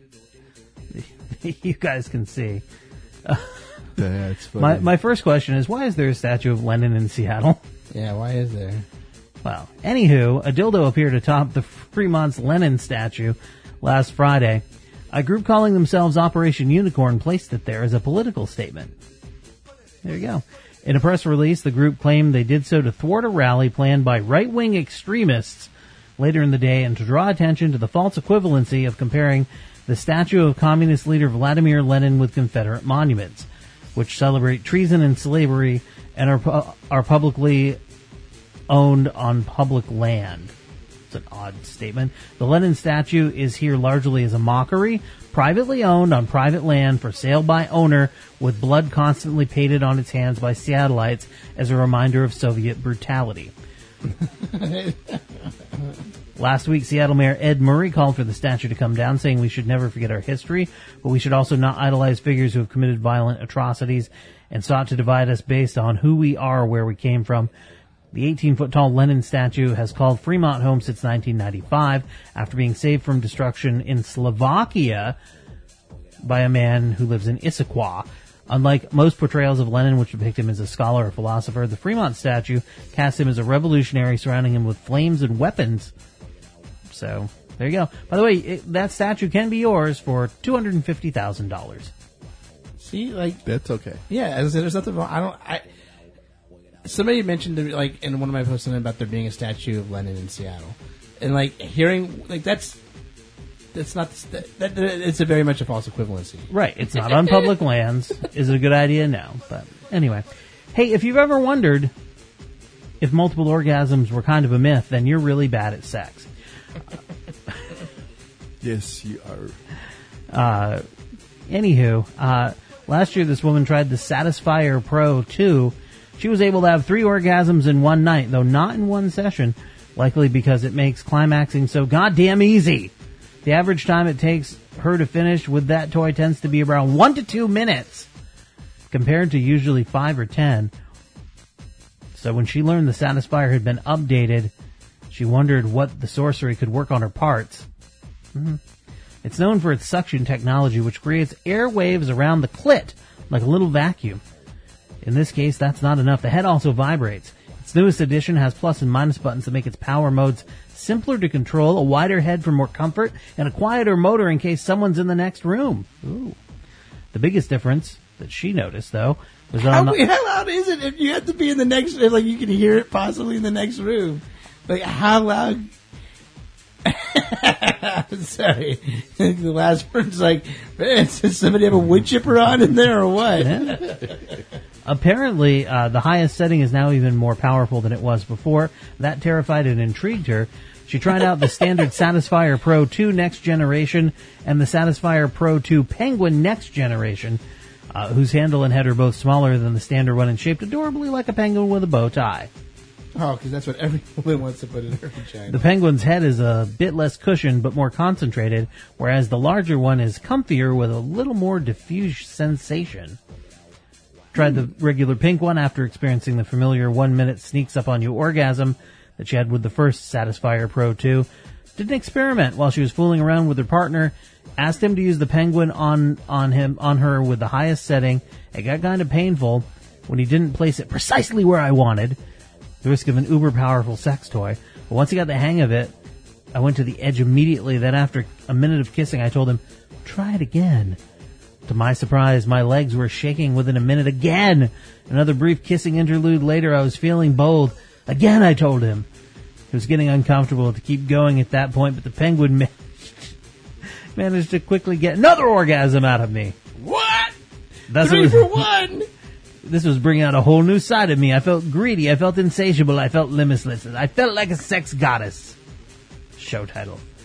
You guys can see. That's funny. My my first question is, why is there a statue of Lenin in Seattle? Yeah, why is there? Well, anywho, a dildo appeared atop the Fremont's Lenin statue last Friday. A group calling themselves Operation Unicorn placed it there as a political statement. There you go. In a press release, the group claimed they did so to thwart a rally planned by right-wing extremists later in the day and to draw attention to the false equivalency of comparing the statue of communist leader Vladimir Lenin with Confederate monuments, which celebrate treason and slavery and are pu- are publicly owned on public land. It's an odd statement. The Lenin statue is here largely as a mockery, privately owned on private land for sale by owner, with blood constantly painted on its hands by Seattleites as a reminder of Soviet brutality. Last week, Seattle Mayor Ed Murray called for the statue to come down, saying we should never forget our history, but we should also not idolize figures who have committed violent atrocities and sought to divide us based on who we are or where we came from. The eighteen-foot-tall Lenin statue has called Fremont home since nineteen ninety-five, after being saved from destruction in Slovakia by a man who lives in Issaquah. Unlike most portrayals of Lenin, which depict him as a scholar or philosopher, the Fremont statue casts him as a revolutionary, surrounding him with flames and weapons. So, there you go. By the way, it, that statue can be yours for two hundred fifty thousand dollars. See, like... That's okay. Yeah, as I said, there's nothing wrong. I don't... I, somebody mentioned, to me, like, in one of my posts something about there being a statue of Lenin in Seattle. And, like, hearing... Like, that's... That's not... That, that, it's a very much a false equivalency. Right. It's not on public lands. Is it a good idea? No. But, anyway. Hey, if you've ever wondered if multiple orgasms were kind of a myth, then you're really bad at sex. Yes, you are. Uh, anywho, uh, last year this woman tried the Satisfyer Pro two. She was able to have three orgasms in one night, though not in one session, likely because it makes climaxing so goddamn easy. The average time it takes her to finish with that toy tends to be around one to two minutes, compared to usually five or ten. So when she learned the Satisfyer had been updated, she wondered what the sorcery could work on her parts. Mm-hmm. It's known for its suction technology, which creates air waves around the clit, like a little vacuum. In this case, that's not enough. The head also vibrates. Its newest edition has plus and minus buttons to make its power modes simpler to control, a wider head for more comfort, and a quieter motor in case someone's in the next room. Ooh. The biggest difference that she noticed, though, was that How, on the... how loud is it if you have to be in the next room? Like, you can hear it possibly in the next room. Like, how loud... Sorry. The last person's like, man, does somebody have a wood chipper on in there or what? Yeah. Apparently, uh, the highest setting is now even more powerful than it was before. That terrified and intrigued her. She tried out the standard Satisfyer Pro two Next Generation and the Satisfyer Pro two Penguin Next Generation, uh, whose handle and head are both smaller than the standard one and shaped adorably like a penguin with a bow tie. Oh, because that's what every woman wants to put in her vagina. The penguin's head is a bit less cushioned but more concentrated, whereas the larger one is comfier with a little more diffuse sensation. Tried the regular pink one after experiencing the familiar one-minute sneaks-up-on-you orgasm that she had with the first Satisfyer Pro two. Did an experiment while she was fooling around with her partner, asked him to use the penguin on, on him on her with the highest setting. It got kind of painful when he didn't place it precisely where I wanted. The risk of an uber-powerful sex toy. But once he got the hang of it, I went to the edge immediately. Then after a minute of kissing, I told him, try it again. To my surprise, my legs were shaking within a minute again. Another brief kissing interlude later, I was feeling bold. Again, I told him. It was getting uncomfortable to keep going at that point, but the penguin ma- managed to quickly get another orgasm out of me. What? That's Three what for one! This was bringing out a whole new side of me. I felt greedy. I felt insatiable. I felt limitless. I felt like a sex goddess. Show title.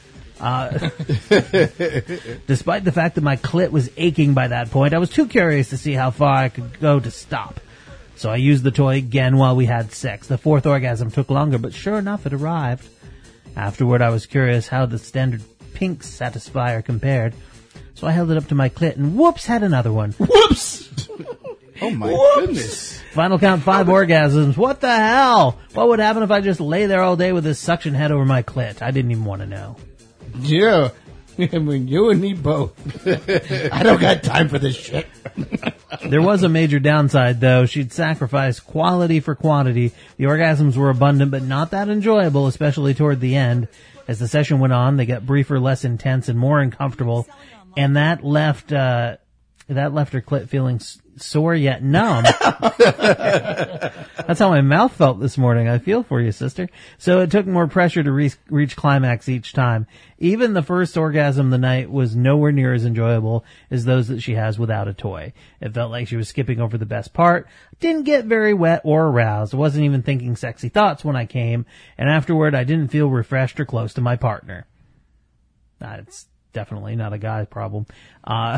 Uh, despite the fact that my clit was aching by that point, I was too curious to see how far I could go to stop. So I used the toy again while we had sex. The fourth orgasm took longer, but sure enough, it arrived. Afterward, I was curious how the standard pink satisfier compared. So I held it up to my clit and whoops, had another one. Whoops! Oh my Whoops. goodness. Final count, five orgasms. What the hell? What would happen if I just lay there all day with this suction head over my clit? I didn't even want to know. Yeah. I mean, you and me both. I don't got time for this shit. There was a major downside, though. She'd sacrificed quality for quantity. The orgasms were abundant, but not that enjoyable, especially toward the end. As the session went on, they got briefer, less intense, and more uncomfortable. And that left, uh, that left her clit feeling s- sore yet numb. That's how my mouth felt this morning. I feel for you, sister. So it took more pressure to re- reach climax each time. Even the first orgasm of the night was nowhere near as enjoyable as those that she has without a toy. It felt like she was skipping over the best part. Didn't get very wet or aroused. I wasn't even thinking sexy thoughts when I came. And afterward, I didn't feel refreshed or close to my partner. Uh, it's definitely not a guy problem. Uh,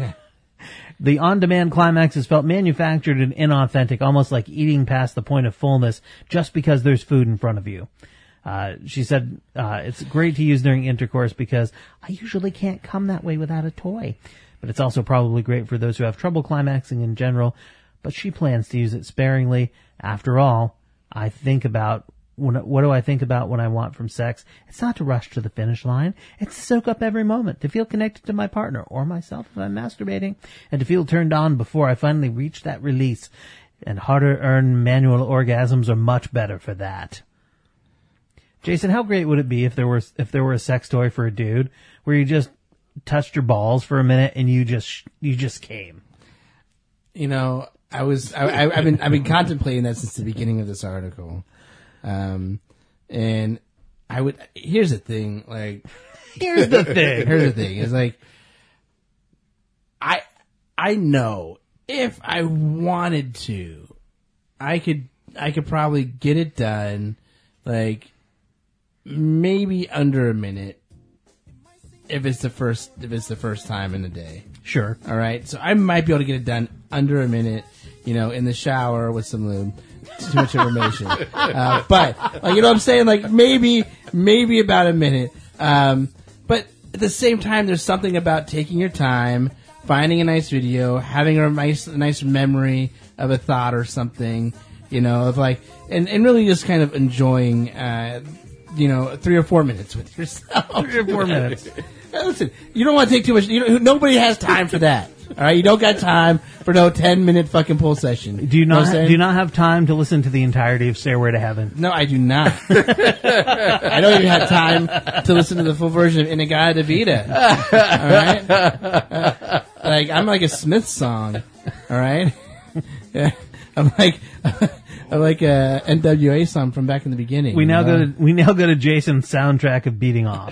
The on-demand climaxes felt manufactured and inauthentic, almost like eating past the point of fullness just because there's food in front of you. Uh, she said, uh, it's great to use during intercourse because I usually can't come that way without a toy. But it's also probably great for those who have trouble climaxing in general. But she plans to use it sparingly. After all, I think about When, what do I think about when I want from sex? It's not to rush to the finish line. It's to soak up every moment, to feel connected to my partner or myself if I'm masturbating, and to feel turned on before I finally reach that release. And harder-earned manual orgasms are much better for that. Jason, how great would it be if there were if there were a sex toy for a dude where you just touched your balls for a minute and you just you just came? You know, I was I, I, I've been I've been contemplating that since the beginning of this article. Um, and I would, here's the thing, like, here's the thing, here's the thing, is like, I, I know if I wanted to, I could, I could probably get it done, like, maybe under a minute, if it's the first, if it's the first time in the day. Sure. All right. So I might be able to get it done under a minute, you know, in the shower with some lube. Too much information. Uh, but, like, you know what I'm saying? Like, maybe, maybe about a minute. Um, but at the same time, there's something about taking your time, finding a nice video, having a nice, a nice memory of a thought or something, you know, of like, and, and really just kind of enjoying, uh, you know, three or four minutes with yourself. Three or four minutes. Listen, you don't want to take too much. You don't, nobody has time for that. All right, you don't got time for no ten minute fucking pull session. Do you not? Know what I'm do you not have time to listen to the entirety of Stairway to Heaven? No, I do not. I don't even have time to listen to the full version of Inagata Vita. All right, uh, like I'm like a Smith song. All right, yeah, I'm like I'm like a N W A song from back in the beginning. We now know? go to we now go to Jason's soundtrack of Beating Off.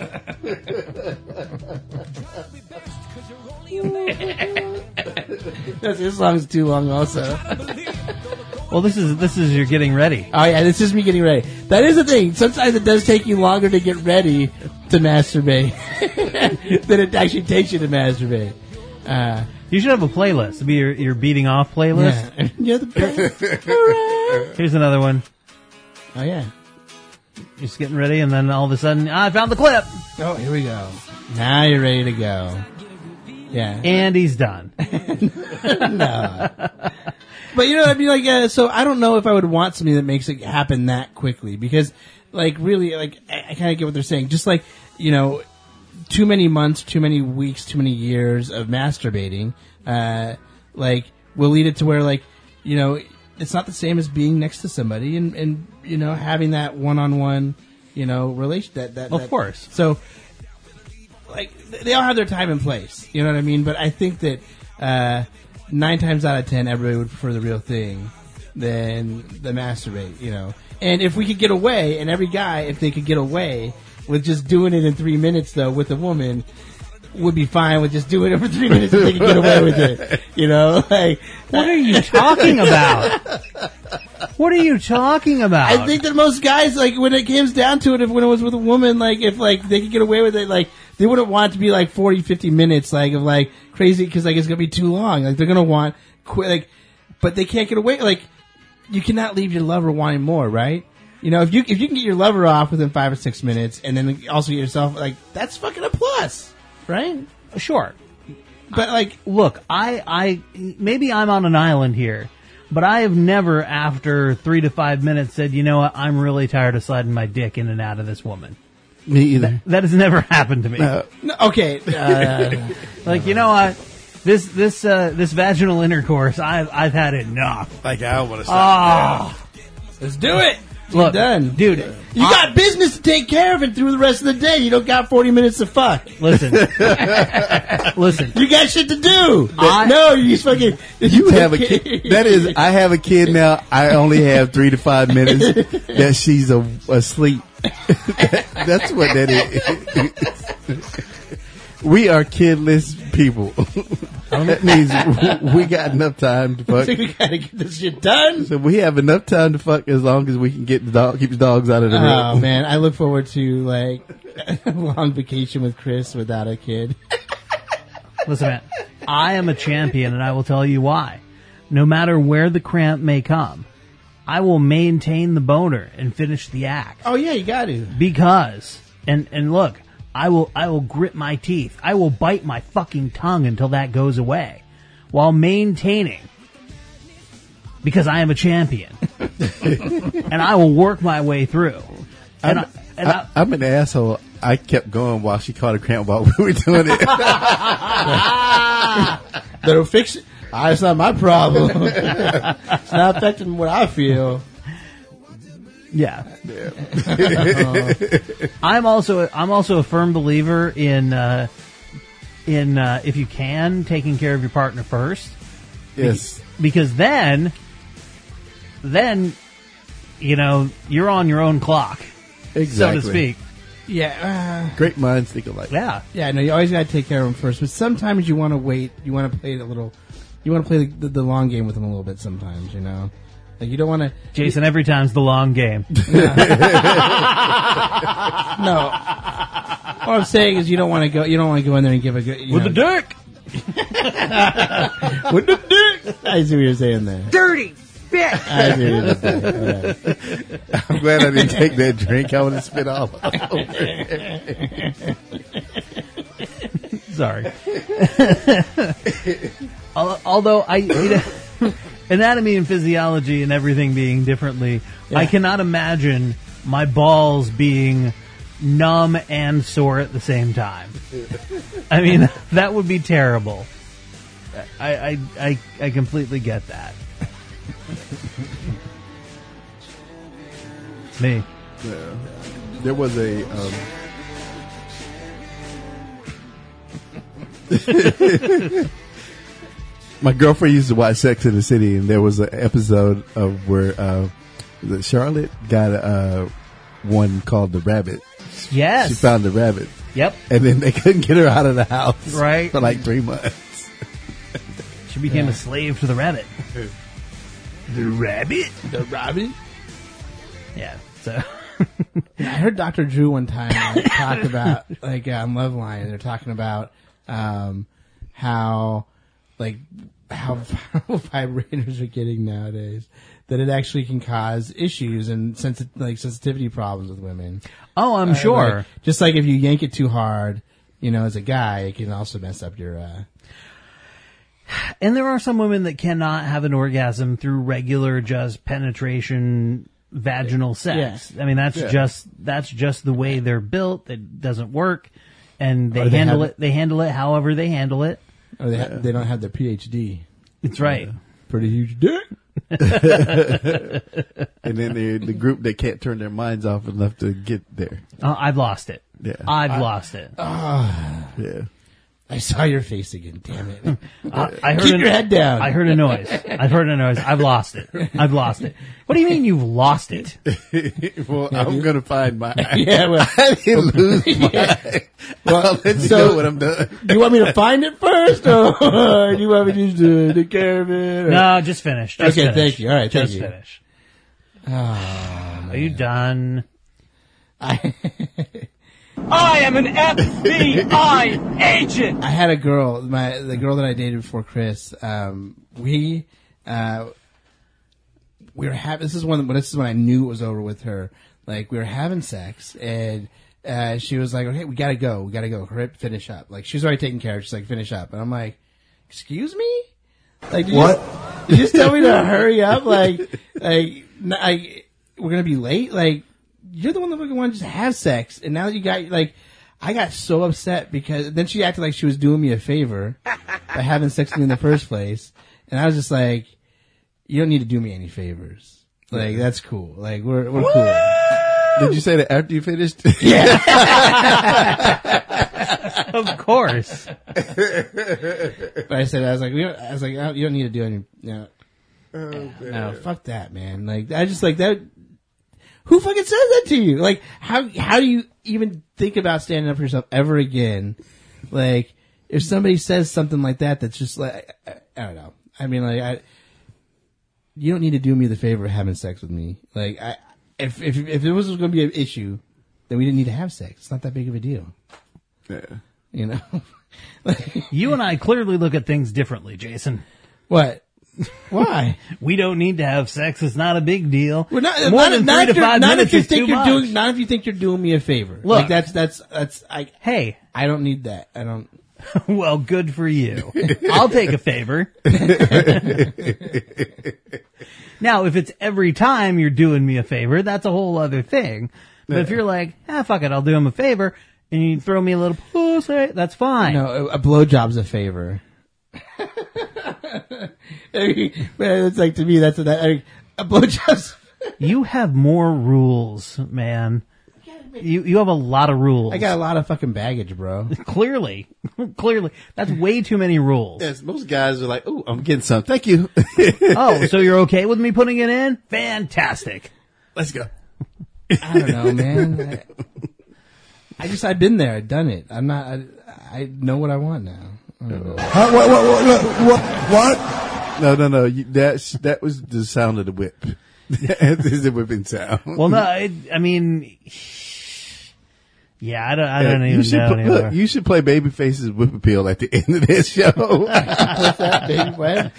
This song's too long, also. Well, this is this is you're getting ready. Oh yeah, this is me getting ready. That is the thing. Sometimes it does take you longer to get ready to masturbate than it actually takes you to masturbate. Uh, you should have a playlist. It'd be your, your Beating Off playlist. Yeah. You're the best. Here's another one. Oh yeah. Just getting ready, and then all of a sudden, ah, I found the clip. Oh, here we go. Now you're ready to go. Yeah. And he's done. No. But you know, I mean, like, uh, so I don't know if I would want something that makes it happen that quickly because, like, really, like, I, I kind of get what they're saying. Just like, you know, too many months, too many weeks, too many years of masturbating, uh, like, will lead it to where, like, you know, it's not the same as being next to somebody and, and you know, having that one-on-one, you know, relation. That, that, of that, course. So, like, they all have their time and place. You know what I mean? But I think that, uh, nine times out of ten, everybody would prefer the real thing than the masturbate, you know. And if we could get away, and every guy, if they could get away with just doing it in three minutes, though, with a woman, would be fine with just doing it for three minutes if they could get away with it. You know? Like, what are you talking about? What are you talking about? I think that most guys, like, when it comes down to it, if when it was with a woman, like, if, like, they could get away with it, like, they wouldn't want it to be like forty, fifty minutes, like of like crazy because like it's gonna be too long. Like they're gonna want quick, like, but they can't get away. Like you cannot leave your lover wanting more, right? You know, if you if you can get your lover off within five or six minutes, and then also get yourself like that's fucking a plus, right? Sure. But like, look, I, I, maybe I'm on an island here, but I have never, after three to five minutes, said, you know what, I'm really tired of sliding my dick in and out of this woman. Me either. That, that has never happened to me. No. No, okay, uh, like you know what, this this uh, this vaginal intercourse, I've I've had enough. Like I want to stop. Oh, let's do it. Look, done, dude. You I, got business to take care of it through the rest of the day. You don't got forty minutes to fuck. Listen, listen. You got shit to do. I, no, you just fucking. You have a kid. That is, I have a kid now. I only have three to five minutes that she's a, asleep. That's what that is. We are kidless people. That means we got enough time to fuck. So we gotta get this shit done. So we have enough time to fuck as long as we can get the dog, keep the dogs out of the room. Oh man, I look forward to like a long vacation with Chris without a kid. Listen, man, I am a champion, and I will tell you why. No matter where the cramp may come, I will maintain the boner and finish the act. Oh yeah, you got to. Because, and and look, I will I will grit my teeth. I will bite my fucking tongue until that goes away, while maintaining. Because I am a champion, and I will work my way through. And, I'm, I, and I, I, I'm an asshole. I kept going while she caught a cramp while we were doing it. That'll fix it. Ah, it's not my problem. It's not affecting what I feel. Yeah. uh, I'm also I'm also a firm believer in uh, in uh, if you can taking care of your partner first. Yes. Be- because then then you know you're on your own clock, exactly. so to speak. Yeah. Uh, Great minds think alike. Yeah. Yeah. No, you always got to take care of them first, but sometimes you want to wait. You want to play it a little. You want to play the, the long game with them a little bit. Sometimes, you know. Like you don't want to, Jason. Every time's the long game. No, what I'm saying is you don't want to go. You don't want to go in there and give a good you with know, the dick. With the dick. I see what you're saying there. Dirty bitch. I see what you're saying. Right. I'm glad I didn't take that drink. I would have spit all over. Sorry. Although I. You know, anatomy and physiology and everything being differently, yeah. I cannot imagine my balls being numb and sore at the same time. I mean, that would be terrible. I I, I, I completely get that. Me. Yeah. There was a... Um My girlfriend used to watch Sex in the City, and there was an episode of where uh, the Charlotte got uh, one called The Rabbit. Yes. She found the rabbit. Yep. And then they couldn't get her out of the house right. for like three months. She became yeah. a slave to the rabbit. The rabbit? The rabbit? Yeah, so... I heard Doctor Drew one time like, talk about, like, on Love Line, they're talking about um, how... like how vibrators are getting nowadays, that it actually can cause issues and sensi- like sensitivity problems with women. Oh, I'm uh, sure. Like, just like if you yank it too hard, you know, as a guy, it can also mess up your. Uh... And there are some women that cannot have an orgasm through regular just penetration vaginal sex. Yeah. I mean, that's yeah. just that's just the way they're built. It doesn't work, and they, they handle have... it. They handle it however they handle it. Or they, ha- they don't have their P H D. That's right. Uh, pretty huge dick. And then they're the group that can't turn their minds off enough to get there. Uh, I've lost it. Yeah. I've I, lost it. Uh, yeah. I saw your face again. Damn it! uh, I heard Keep a, your head down. I heard a noise. I've heard a noise. I've lost it. I've lost it. What do you mean you've lost it? Well, yeah, I'm going to find mine. Yeah, well, I didn't lose mine. Yeah. Well, I'll let you so, know when I'm done. Do you want me to find it first, or do you want me to just uh, take care of it? Or? No, just finish. Just okay, finish. thank you. All right, just thank finish. You. Oh, are you done? I. I am an F B I agent. I had a girl, my the girl that I dated before Chris. Um, we uh, we were having. This is when this is when I knew it was over with her. Like we were having sex, and uh, she was like, "Okay, we gotta go. We gotta go. Hurry up, finish up." Like she's already taken care of. She's like, "Finish up," and I'm like, "Excuse me." Like did What? You, did you just tell me to hurry up? Like, like, n- I, we're gonna be late. Like, you're the one that fucking wanted to just have sex, and now that you got like, I got so upset because then she acted like she was doing me a favor by having sex with me in the first place, and I was just like, you don't need to do me any favors. Like, that's cool. Like, we're we're What? cool. Did you say that after you finished? Yeah. Of course. But I said, I was like, we don't, I was like, you don't need to do any, you know, Oh, no, fuck that, man. Like, I just like that. Who fucking says that to you? Like, how how do you even think about standing up for yourself ever again? Like, if somebody says something like that, that's just like, I, I don't know. I mean, like, I, you don't need to do me the favor of having sex with me. Like, I, if if if it was going to be an issue, then we didn't need to have sex. It's not that big of a deal. Yeah. You know. You and I clearly look at things differently, Jason. What? Why? We don't need to have sex. It's not a big deal. Well, not, More not, than not three if to you're- five not minutes if you is think too you're much. doing. Not if you think you're doing me a favor. Look. Like that's that's that's. I hey, I don't need that. I don't. Well, good for you. I'll take a favor. Now, if it's every time you're doing me a favor, that's a whole other thing. But if you're like, ah, fuck it, I'll do him a favor, and you throw me a little pussy, that's fine. No, a, a blowjob's a favor. I mean, but it's like to me that's a, that, I mean, a blowjob's. You have more rules, man. You you have a lot of rules. I got a lot of fucking baggage, bro. Clearly, clearly, that's way too many rules. Yes, most guys are like, "Oh, I'm getting some. Thank you." Oh, so you're okay with me putting it in? Fantastic. Let's go. I don't know, man. I, I just I've been there, I've done it. I'm not. I, I know what I want now. I don't know. Huh? What? What? What? What? What? No, no, no. You, that's that was the sound of the whip. This is the whipping sound. Well, no, I, I mean, yeah, I don't, I don't Yeah, even you should know put, anymore. look, you should play Babyface's whip appeal at the end of this show. What's that, baby? What?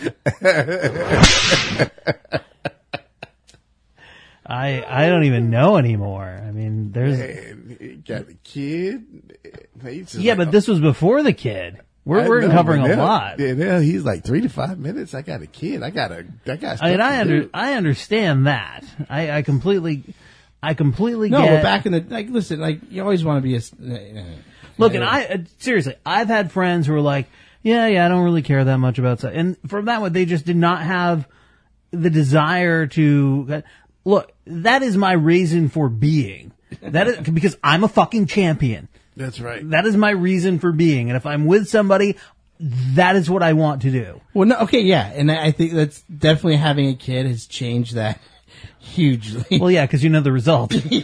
I I don't even know anymore. I mean, there's Man, he got a kid. He's just yeah, like, but this was before the kid. We're I we're know, covering but a now- lot. Yeah, now he's like three to five minutes. I got a kid. I got a. I got. I mean, stuff I to under do. I understand that. I I completely I completely No, get. but back in the like, listen, like you always want to be a. Uh, Look, and I uh, seriously, I've had friends who are like, yeah, yeah, I don't really care that much about sex, and from that one, they just did not have the desire to. Look, that is my reason for being. That is because I'm a fucking champion. That's right. That is my reason for being, and if I'm with somebody, that is what I want to do. Well, no, okay, yeah, and I I think that's definitely having a kid has changed that hugely. Well, yeah, because you know the result. You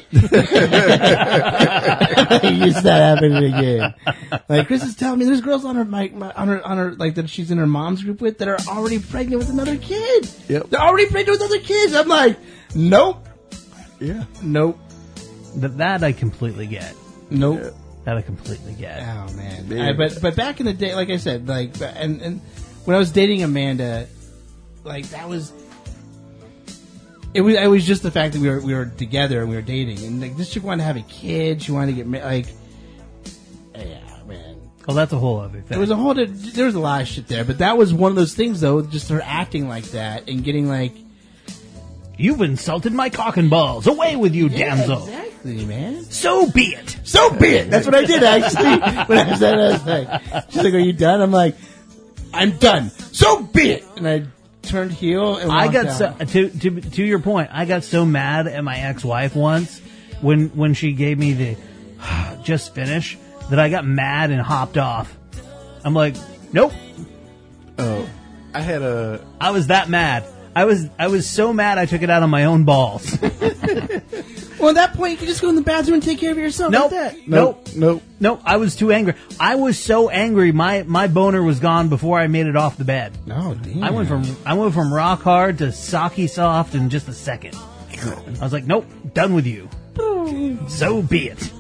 start happening again. Like Chris is telling me, there's girls on her, my, my, on her, on her, like that she's in her mom's group with that are already pregnant with another kid. Yep. They're already pregnant with other kids. I'm like, nope, Yeah. nope, That that I completely get. nope. That I completely get. Oh man, Yeah. I, but but back in the day, like I said, like and and when I was dating Amanda, like that was it was it was just the fact that we were we were together and we were dating, and like this chick wanted to have a kid, she wanted to get married, like yeah, man. Well, that's a whole other thing. There was a whole there was a lot of shit there, but that was one of those things though, just her acting like that and getting like You've insulted my cock and balls. Away with you, yeah, damsel. exactly, man. So be it. So be it. That's what I did actually. When I said, I was like, she's like, "Are you done?" I'm like, "I'm done." So be it. And I turned heel and I walked got out. so, to to to your point. I got so mad at my ex-wife once when when she gave me the just finish that I got mad and hopped off. I'm like, nope. Oh, I had a. I was that mad. I was I was so mad I took it out on my own balls. Well, at that point, you can just go in the bathroom and take care of yourself. Nope. Like that. Nope. Nope. Nope. I was too angry. I was so angry. My my boner was gone before I made it off the bed. No, damn. I went from I went from rock hard to socky soft in just a second. I was like, nope, done with you. So be it.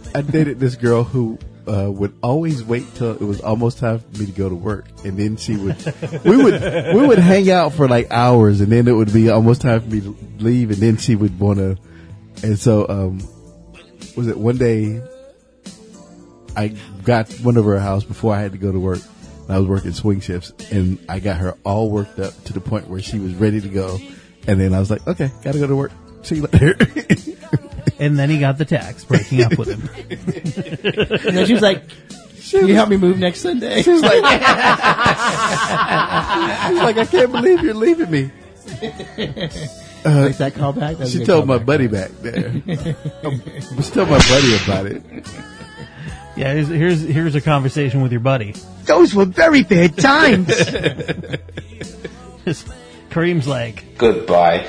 I dated this girl who uh, would always wait till it was almost time for me to go to work, and then she would. We would we would hang out for like hours, and then it would be almost time for me to leave, and then she would want to. And so, um, was it one day? I got one of her house before I had to go to work. I was working swing shifts, and I got her all worked up to the point where she was ready to go. And then I was like, "Okay, gotta go to work. See you later." And then he got the text breaking up with him. And then she was like, "Can you help me move next Sunday?" She was like, "She's like, I can't believe you're leaving me." Uh, like that callback. That she told my buddy back there. She told my buddy about it. Yeah, here's, here's here's a conversation with your buddy. Those were very bad times. Kareem's like, goodbye.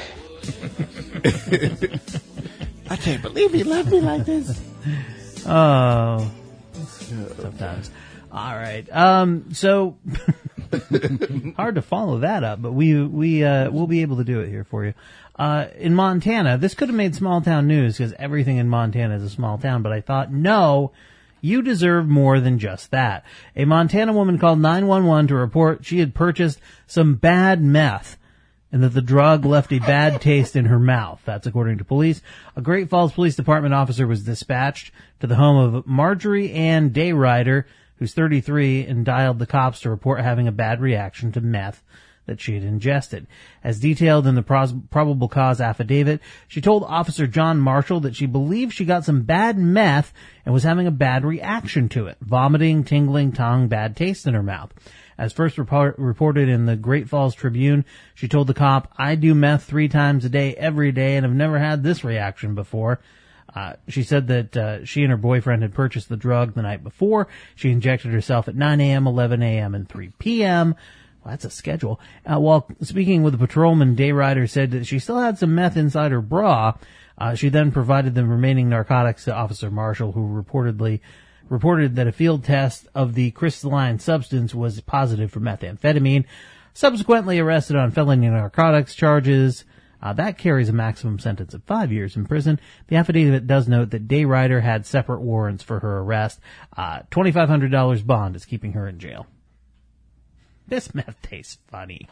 I can't believe he left me like this. Oh, sometimes. All right. Um. So hard to follow that up, but we we uh we'll be able to do it here for you. Uh, in Montana, this could have made small town news because everything in Montana is a small town. But I thought, no, you deserve more than just that. A Montana woman called nine one one to report she had purchased some bad meth, and that the drug left a bad taste in her mouth. That's according to police. A Great Falls Police Department officer was dispatched to the home of Marjorie Ann Dayrider, who's thirty-three, and dialed the cops to report having a bad reaction to meth that she had ingested. As detailed in the pros- probable cause affidavit, she told Officer John Marshall that she believed she got some bad meth and was having a bad reaction to it. Vomiting, tingling, tongue, bad taste in her mouth. As first report, reported in the Great Falls Tribune, she told the cop, "I do meth three times a day, every day, and have never had this reaction before." Uh, she said that uh, she and her boyfriend had purchased the drug the night before. She injected herself at nine a.m., eleven a.m., and three p.m. Well, that's a schedule. Uh, while speaking with the patrolman, Dayrider said that she still had some meth inside her bra. Uh, she then provided the remaining narcotics to Officer Marshall, who reportedly reported that a field test of the crystalline substance was positive for methamphetamine. Subsequently arrested on felony narcotics charges. Uh, that carries a maximum sentence of five years in prison. The affidavit does note that Dayrider had separate warrants for her arrest. Uh, twenty-five hundred dollars bond is keeping her in jail. This meth tastes funny.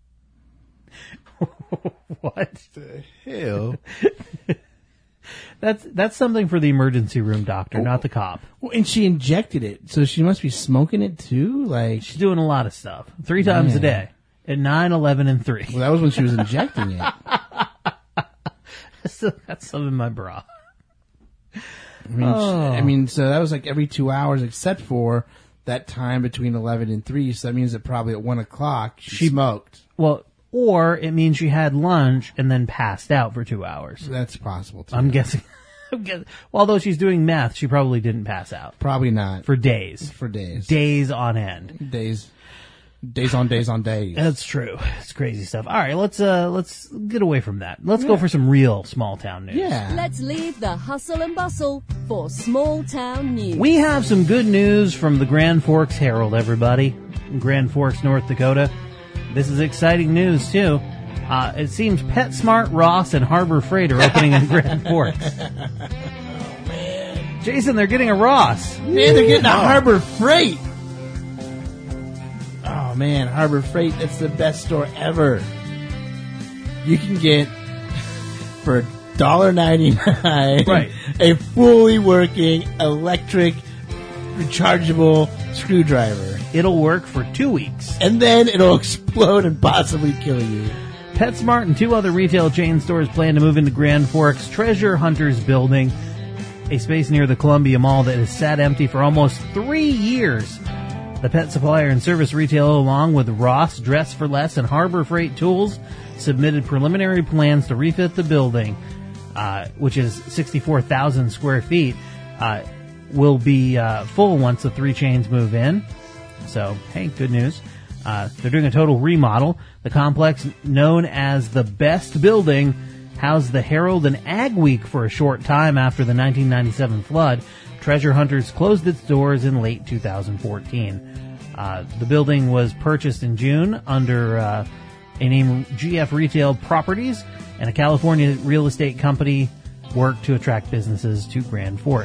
What the hell? That's that's something for the emergency room doctor, oh. not the cop. Well, and she injected it, so she must be smoking it too. Like she's doing a lot of stuff, three times Man. a day, at nine, eleven, and three. Well, that was when she was injecting it. Still got some in my bra. I mean, oh. she, I mean, so that was like every two hours, except for that time between eleven and three. So that means that probably at one o'clock she, she smoked. Well. Or it means she had lunch and then passed out for two hours. That's possible, too. I'm guessing. I'm guessing. Well, although she's doing meth, she probably didn't pass out. Probably not. For days. For days. Days on end. Days. Days on days on days. That's true. It's crazy stuff. All right, let's uh, let's get away from that. Let's yeah. go for some real small town news. Yeah. Let's leave the hustle and bustle for small town news. We have some good news from the Grand Forks Herald, everybody. In Grand Forks, North Dakota. This is exciting news, too. Uh, it seems PetSmart, Ross, and Harbor Freight are opening in Grand Forks. Oh, man. Jason, they're getting a Ross. Man, they're getting a Harbor Freight. Oh, man, Harbor Freight, that's the best store ever. You can get, for one dollar ninety-nine, right. a fully working electric rechargeable screwdriver. It'll work for two weeks. And then it'll explode and possibly kill you. PetSmart and two other retail chain stores plan to move into Grand Forks' Treasure Hunters building, a space near the Columbia Mall that has sat empty for almost three years. The pet supplier and service retailer, along with Ross, Dress for Less, and Harbor Freight Tools, submitted preliminary plans to refit the building, uh, which is sixty-four thousand square feet, uh, will be uh, full once the three chains move in. So, hey, good news. Uh, they're doing a total remodel. The complex, known as the Best Building, housed the Herald and Ag Week for a short time after the nineteen ninety-seven flood. Treasure Hunters closed its doors in late two thousand fourteen. Uh, the building was purchased in June under uh, a name G F Retail Properties, and a California real estate company worked to attract businesses to Grand Forks.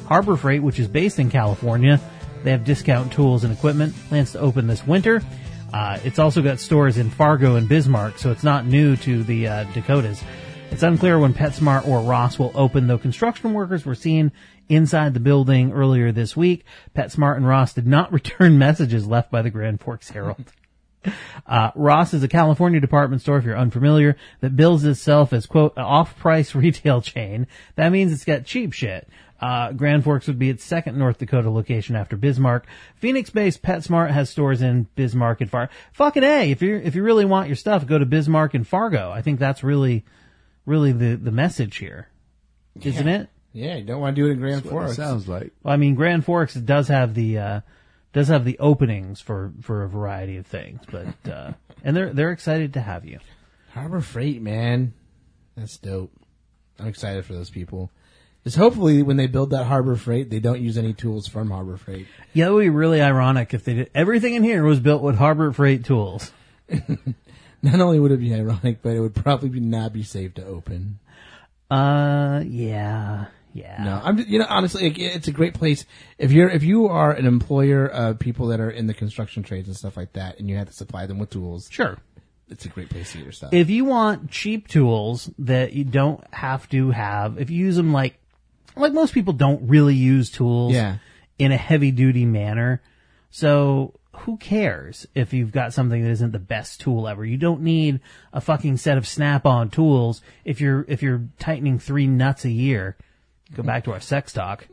Harbor Freight, which is based in California, they have discount tools and equipment, plans to open this winter. Uh, it's also got stores in Fargo and Bismarck, so it's not new to the uh, Dakotas. It's unclear when PetSmart or Ross will open, though construction workers were seen inside the building earlier this week. PetSmart and Ross did not return messages left by the Grand Forks Herald. Uh, Ross is a California department store, if you're unfamiliar, that bills itself as, quote, an off-price retail chain. That means it's got cheap shit. Uh, Grand Forks would be its second North Dakota location after Bismarck. Phoenix-based PetSmart has stores in Bismarck and Fargo. Fucking A, if you if you really want your stuff, go to Bismarck and Fargo. I think that's really, really the, the message here. Isn't Yeah. it? Yeah, you don't want to do it in Grand That's what it Forks. sounds like. Well, I mean, Grand Forks does have the, uh, does have the openings for, for a variety of things, but, uh, and they're, they're excited to have you. Harbor Freight, man. That's dope. I'm excited for those people. Just hopefully when they build that Harbor Freight, they don't use any tools from Harbor Freight. Yeah, it would be really ironic if they did. Everything in here was built with Harbor Freight tools. Not only would it be ironic, but it would probably be not be safe to open. Uh, yeah, yeah. No, I'm just, you know, honestly, it, it's a great place. If you're, if you are an employer of people that are in the construction trades and stuff like that, and you have to supply them with tools, Sure. it's a great place to get your stuff. If you want cheap tools that you don't have to have, if you use them like, like most people don't really use tools Yeah. in a heavy duty manner. So who cares if you've got something that isn't the best tool ever? You don't need a fucking set of Snap-on tools if you're, if you're tightening three nuts a year. Go back to our sex talk.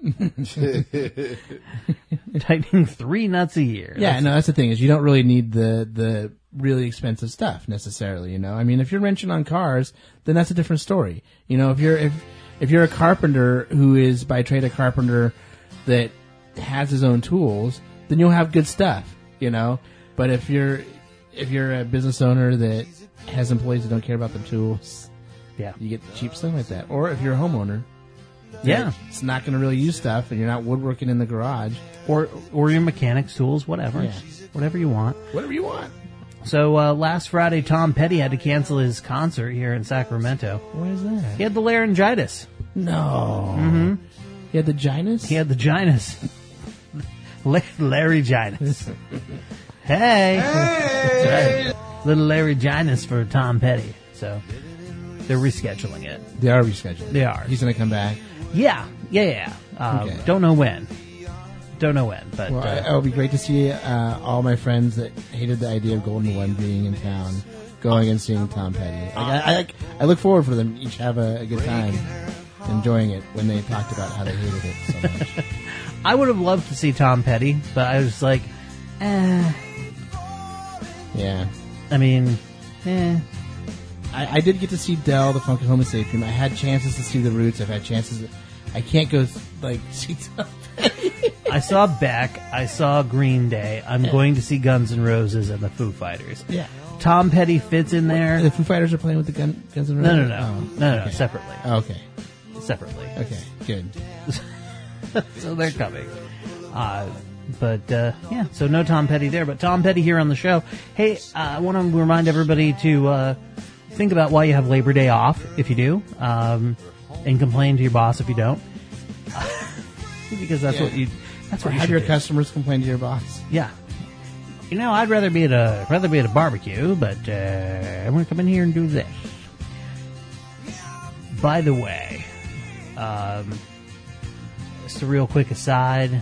Tightening three nuts a year. Yeah, That's- no, that's the thing is you don't really need the the really expensive stuff necessarily. You know, I mean, if you're wrenching on cars, then that's a different story. You know, if you're if if you're a carpenter who is by trade a carpenter that has his own tools, then you'll have good stuff. You know, but if you're if you're a business owner that has employees that don't care about the tools, yeah, you get cheap stuff like that. Or if you're a homeowner, Yeah. it's not going to really use stuff, and you're not woodworking in the garage. Or or your mechanics tools, whatever. Yeah. Whatever you want. Whatever you want. So uh, last Friday, Tom Petty had to cancel his concert here in Sacramento. Why is that? He had the laryngitis. No. Mm-hmm. He had the ginus? He had the ginus. La- Larry Ginus. Hey! That's right. Little Larry Ginus for Tom Petty. So they're rescheduling it. They are rescheduling. They are. He's going to come back. Yeah, yeah, yeah. Um, Okay. Don't know when. Don't know when, but Well, uh, it will be great to see uh, all my friends that hated the idea of Golden One being in town going and seeing Tom Petty. Like, I, I, I look forward for them each have a, a good time enjoying it when they talked about how they hated it so much. I would have loved to see Tom Petty, but I was like, eh. Yeah. I mean, eh. I, I did get to see Dell, the Funky Homo Sapien. I had chances to see the Roots. I've had chances. To, I can't go like see Tom Petty. I saw Beck. I saw Green Day. I'm Yeah. going to see Guns N' Roses and the Foo Fighters. Yeah. Tom Petty fits in there. The Foo Fighters are playing with the gun, Guns N' No, Roses? no, no. Oh, no, no, okay. separately. Oh, okay. Separately. Okay, good. So they're coming. Uh, but, uh, yeah, so no Tom Petty there, but Tom Petty here on the show. Hey, uh, I want to remind everybody to, uh, think about why you have Labor Day off, if you do, um, and complain to your boss if you don't. Because that's Yeah. what you, that's what you Have should your do. customers complain to your boss. Yeah. You know, I'd rather be at a rather be at a barbecue, but uh, I'm going to come in here and do this. By the way, um, just a real quick aside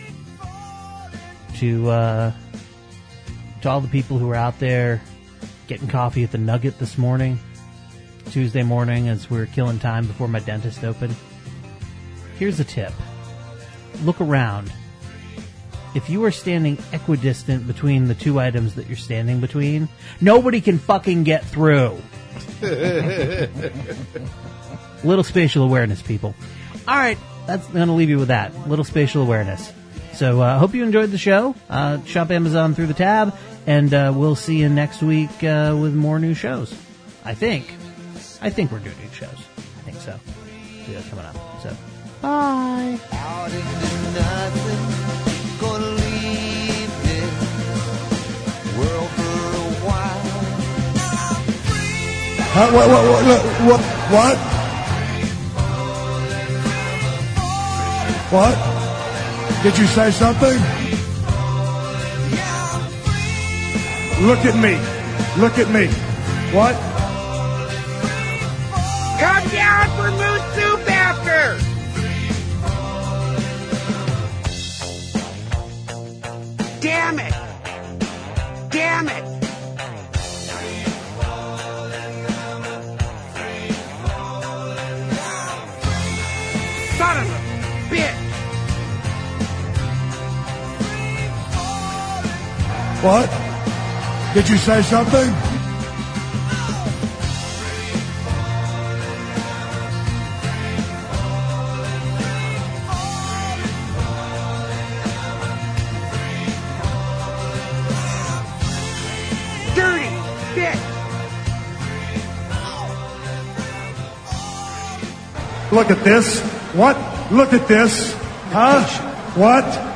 to uh, to all the people who are out there getting coffee at the Nugget this morning, Tuesday morning, as we were killing time before my dentist opened. Here's a tip: look around. If you are standing equidistant between the two items that you're standing between, nobody can fucking get through. Little spatial awareness, people. All right, that's I'm going to leave you with that. Little spatial awareness. So I uh, hope you enjoyed the show. Uh, shop Amazon through the tab, and uh, we'll see you next week uh, with more new shows. I think. I think we're doing new shows. I think so. So that's coming up. So, bye. Out into nothing. Gonna leave this world for a while. Huh? What? What? What? What? What? What? Did you say something? Look at me. Look at me. What? Come down for moose soup after! Damn it! Damn it! Son of a bitch! What? Did you say something? Dirty bitch! Look at this. What? Look at this. Huh? What?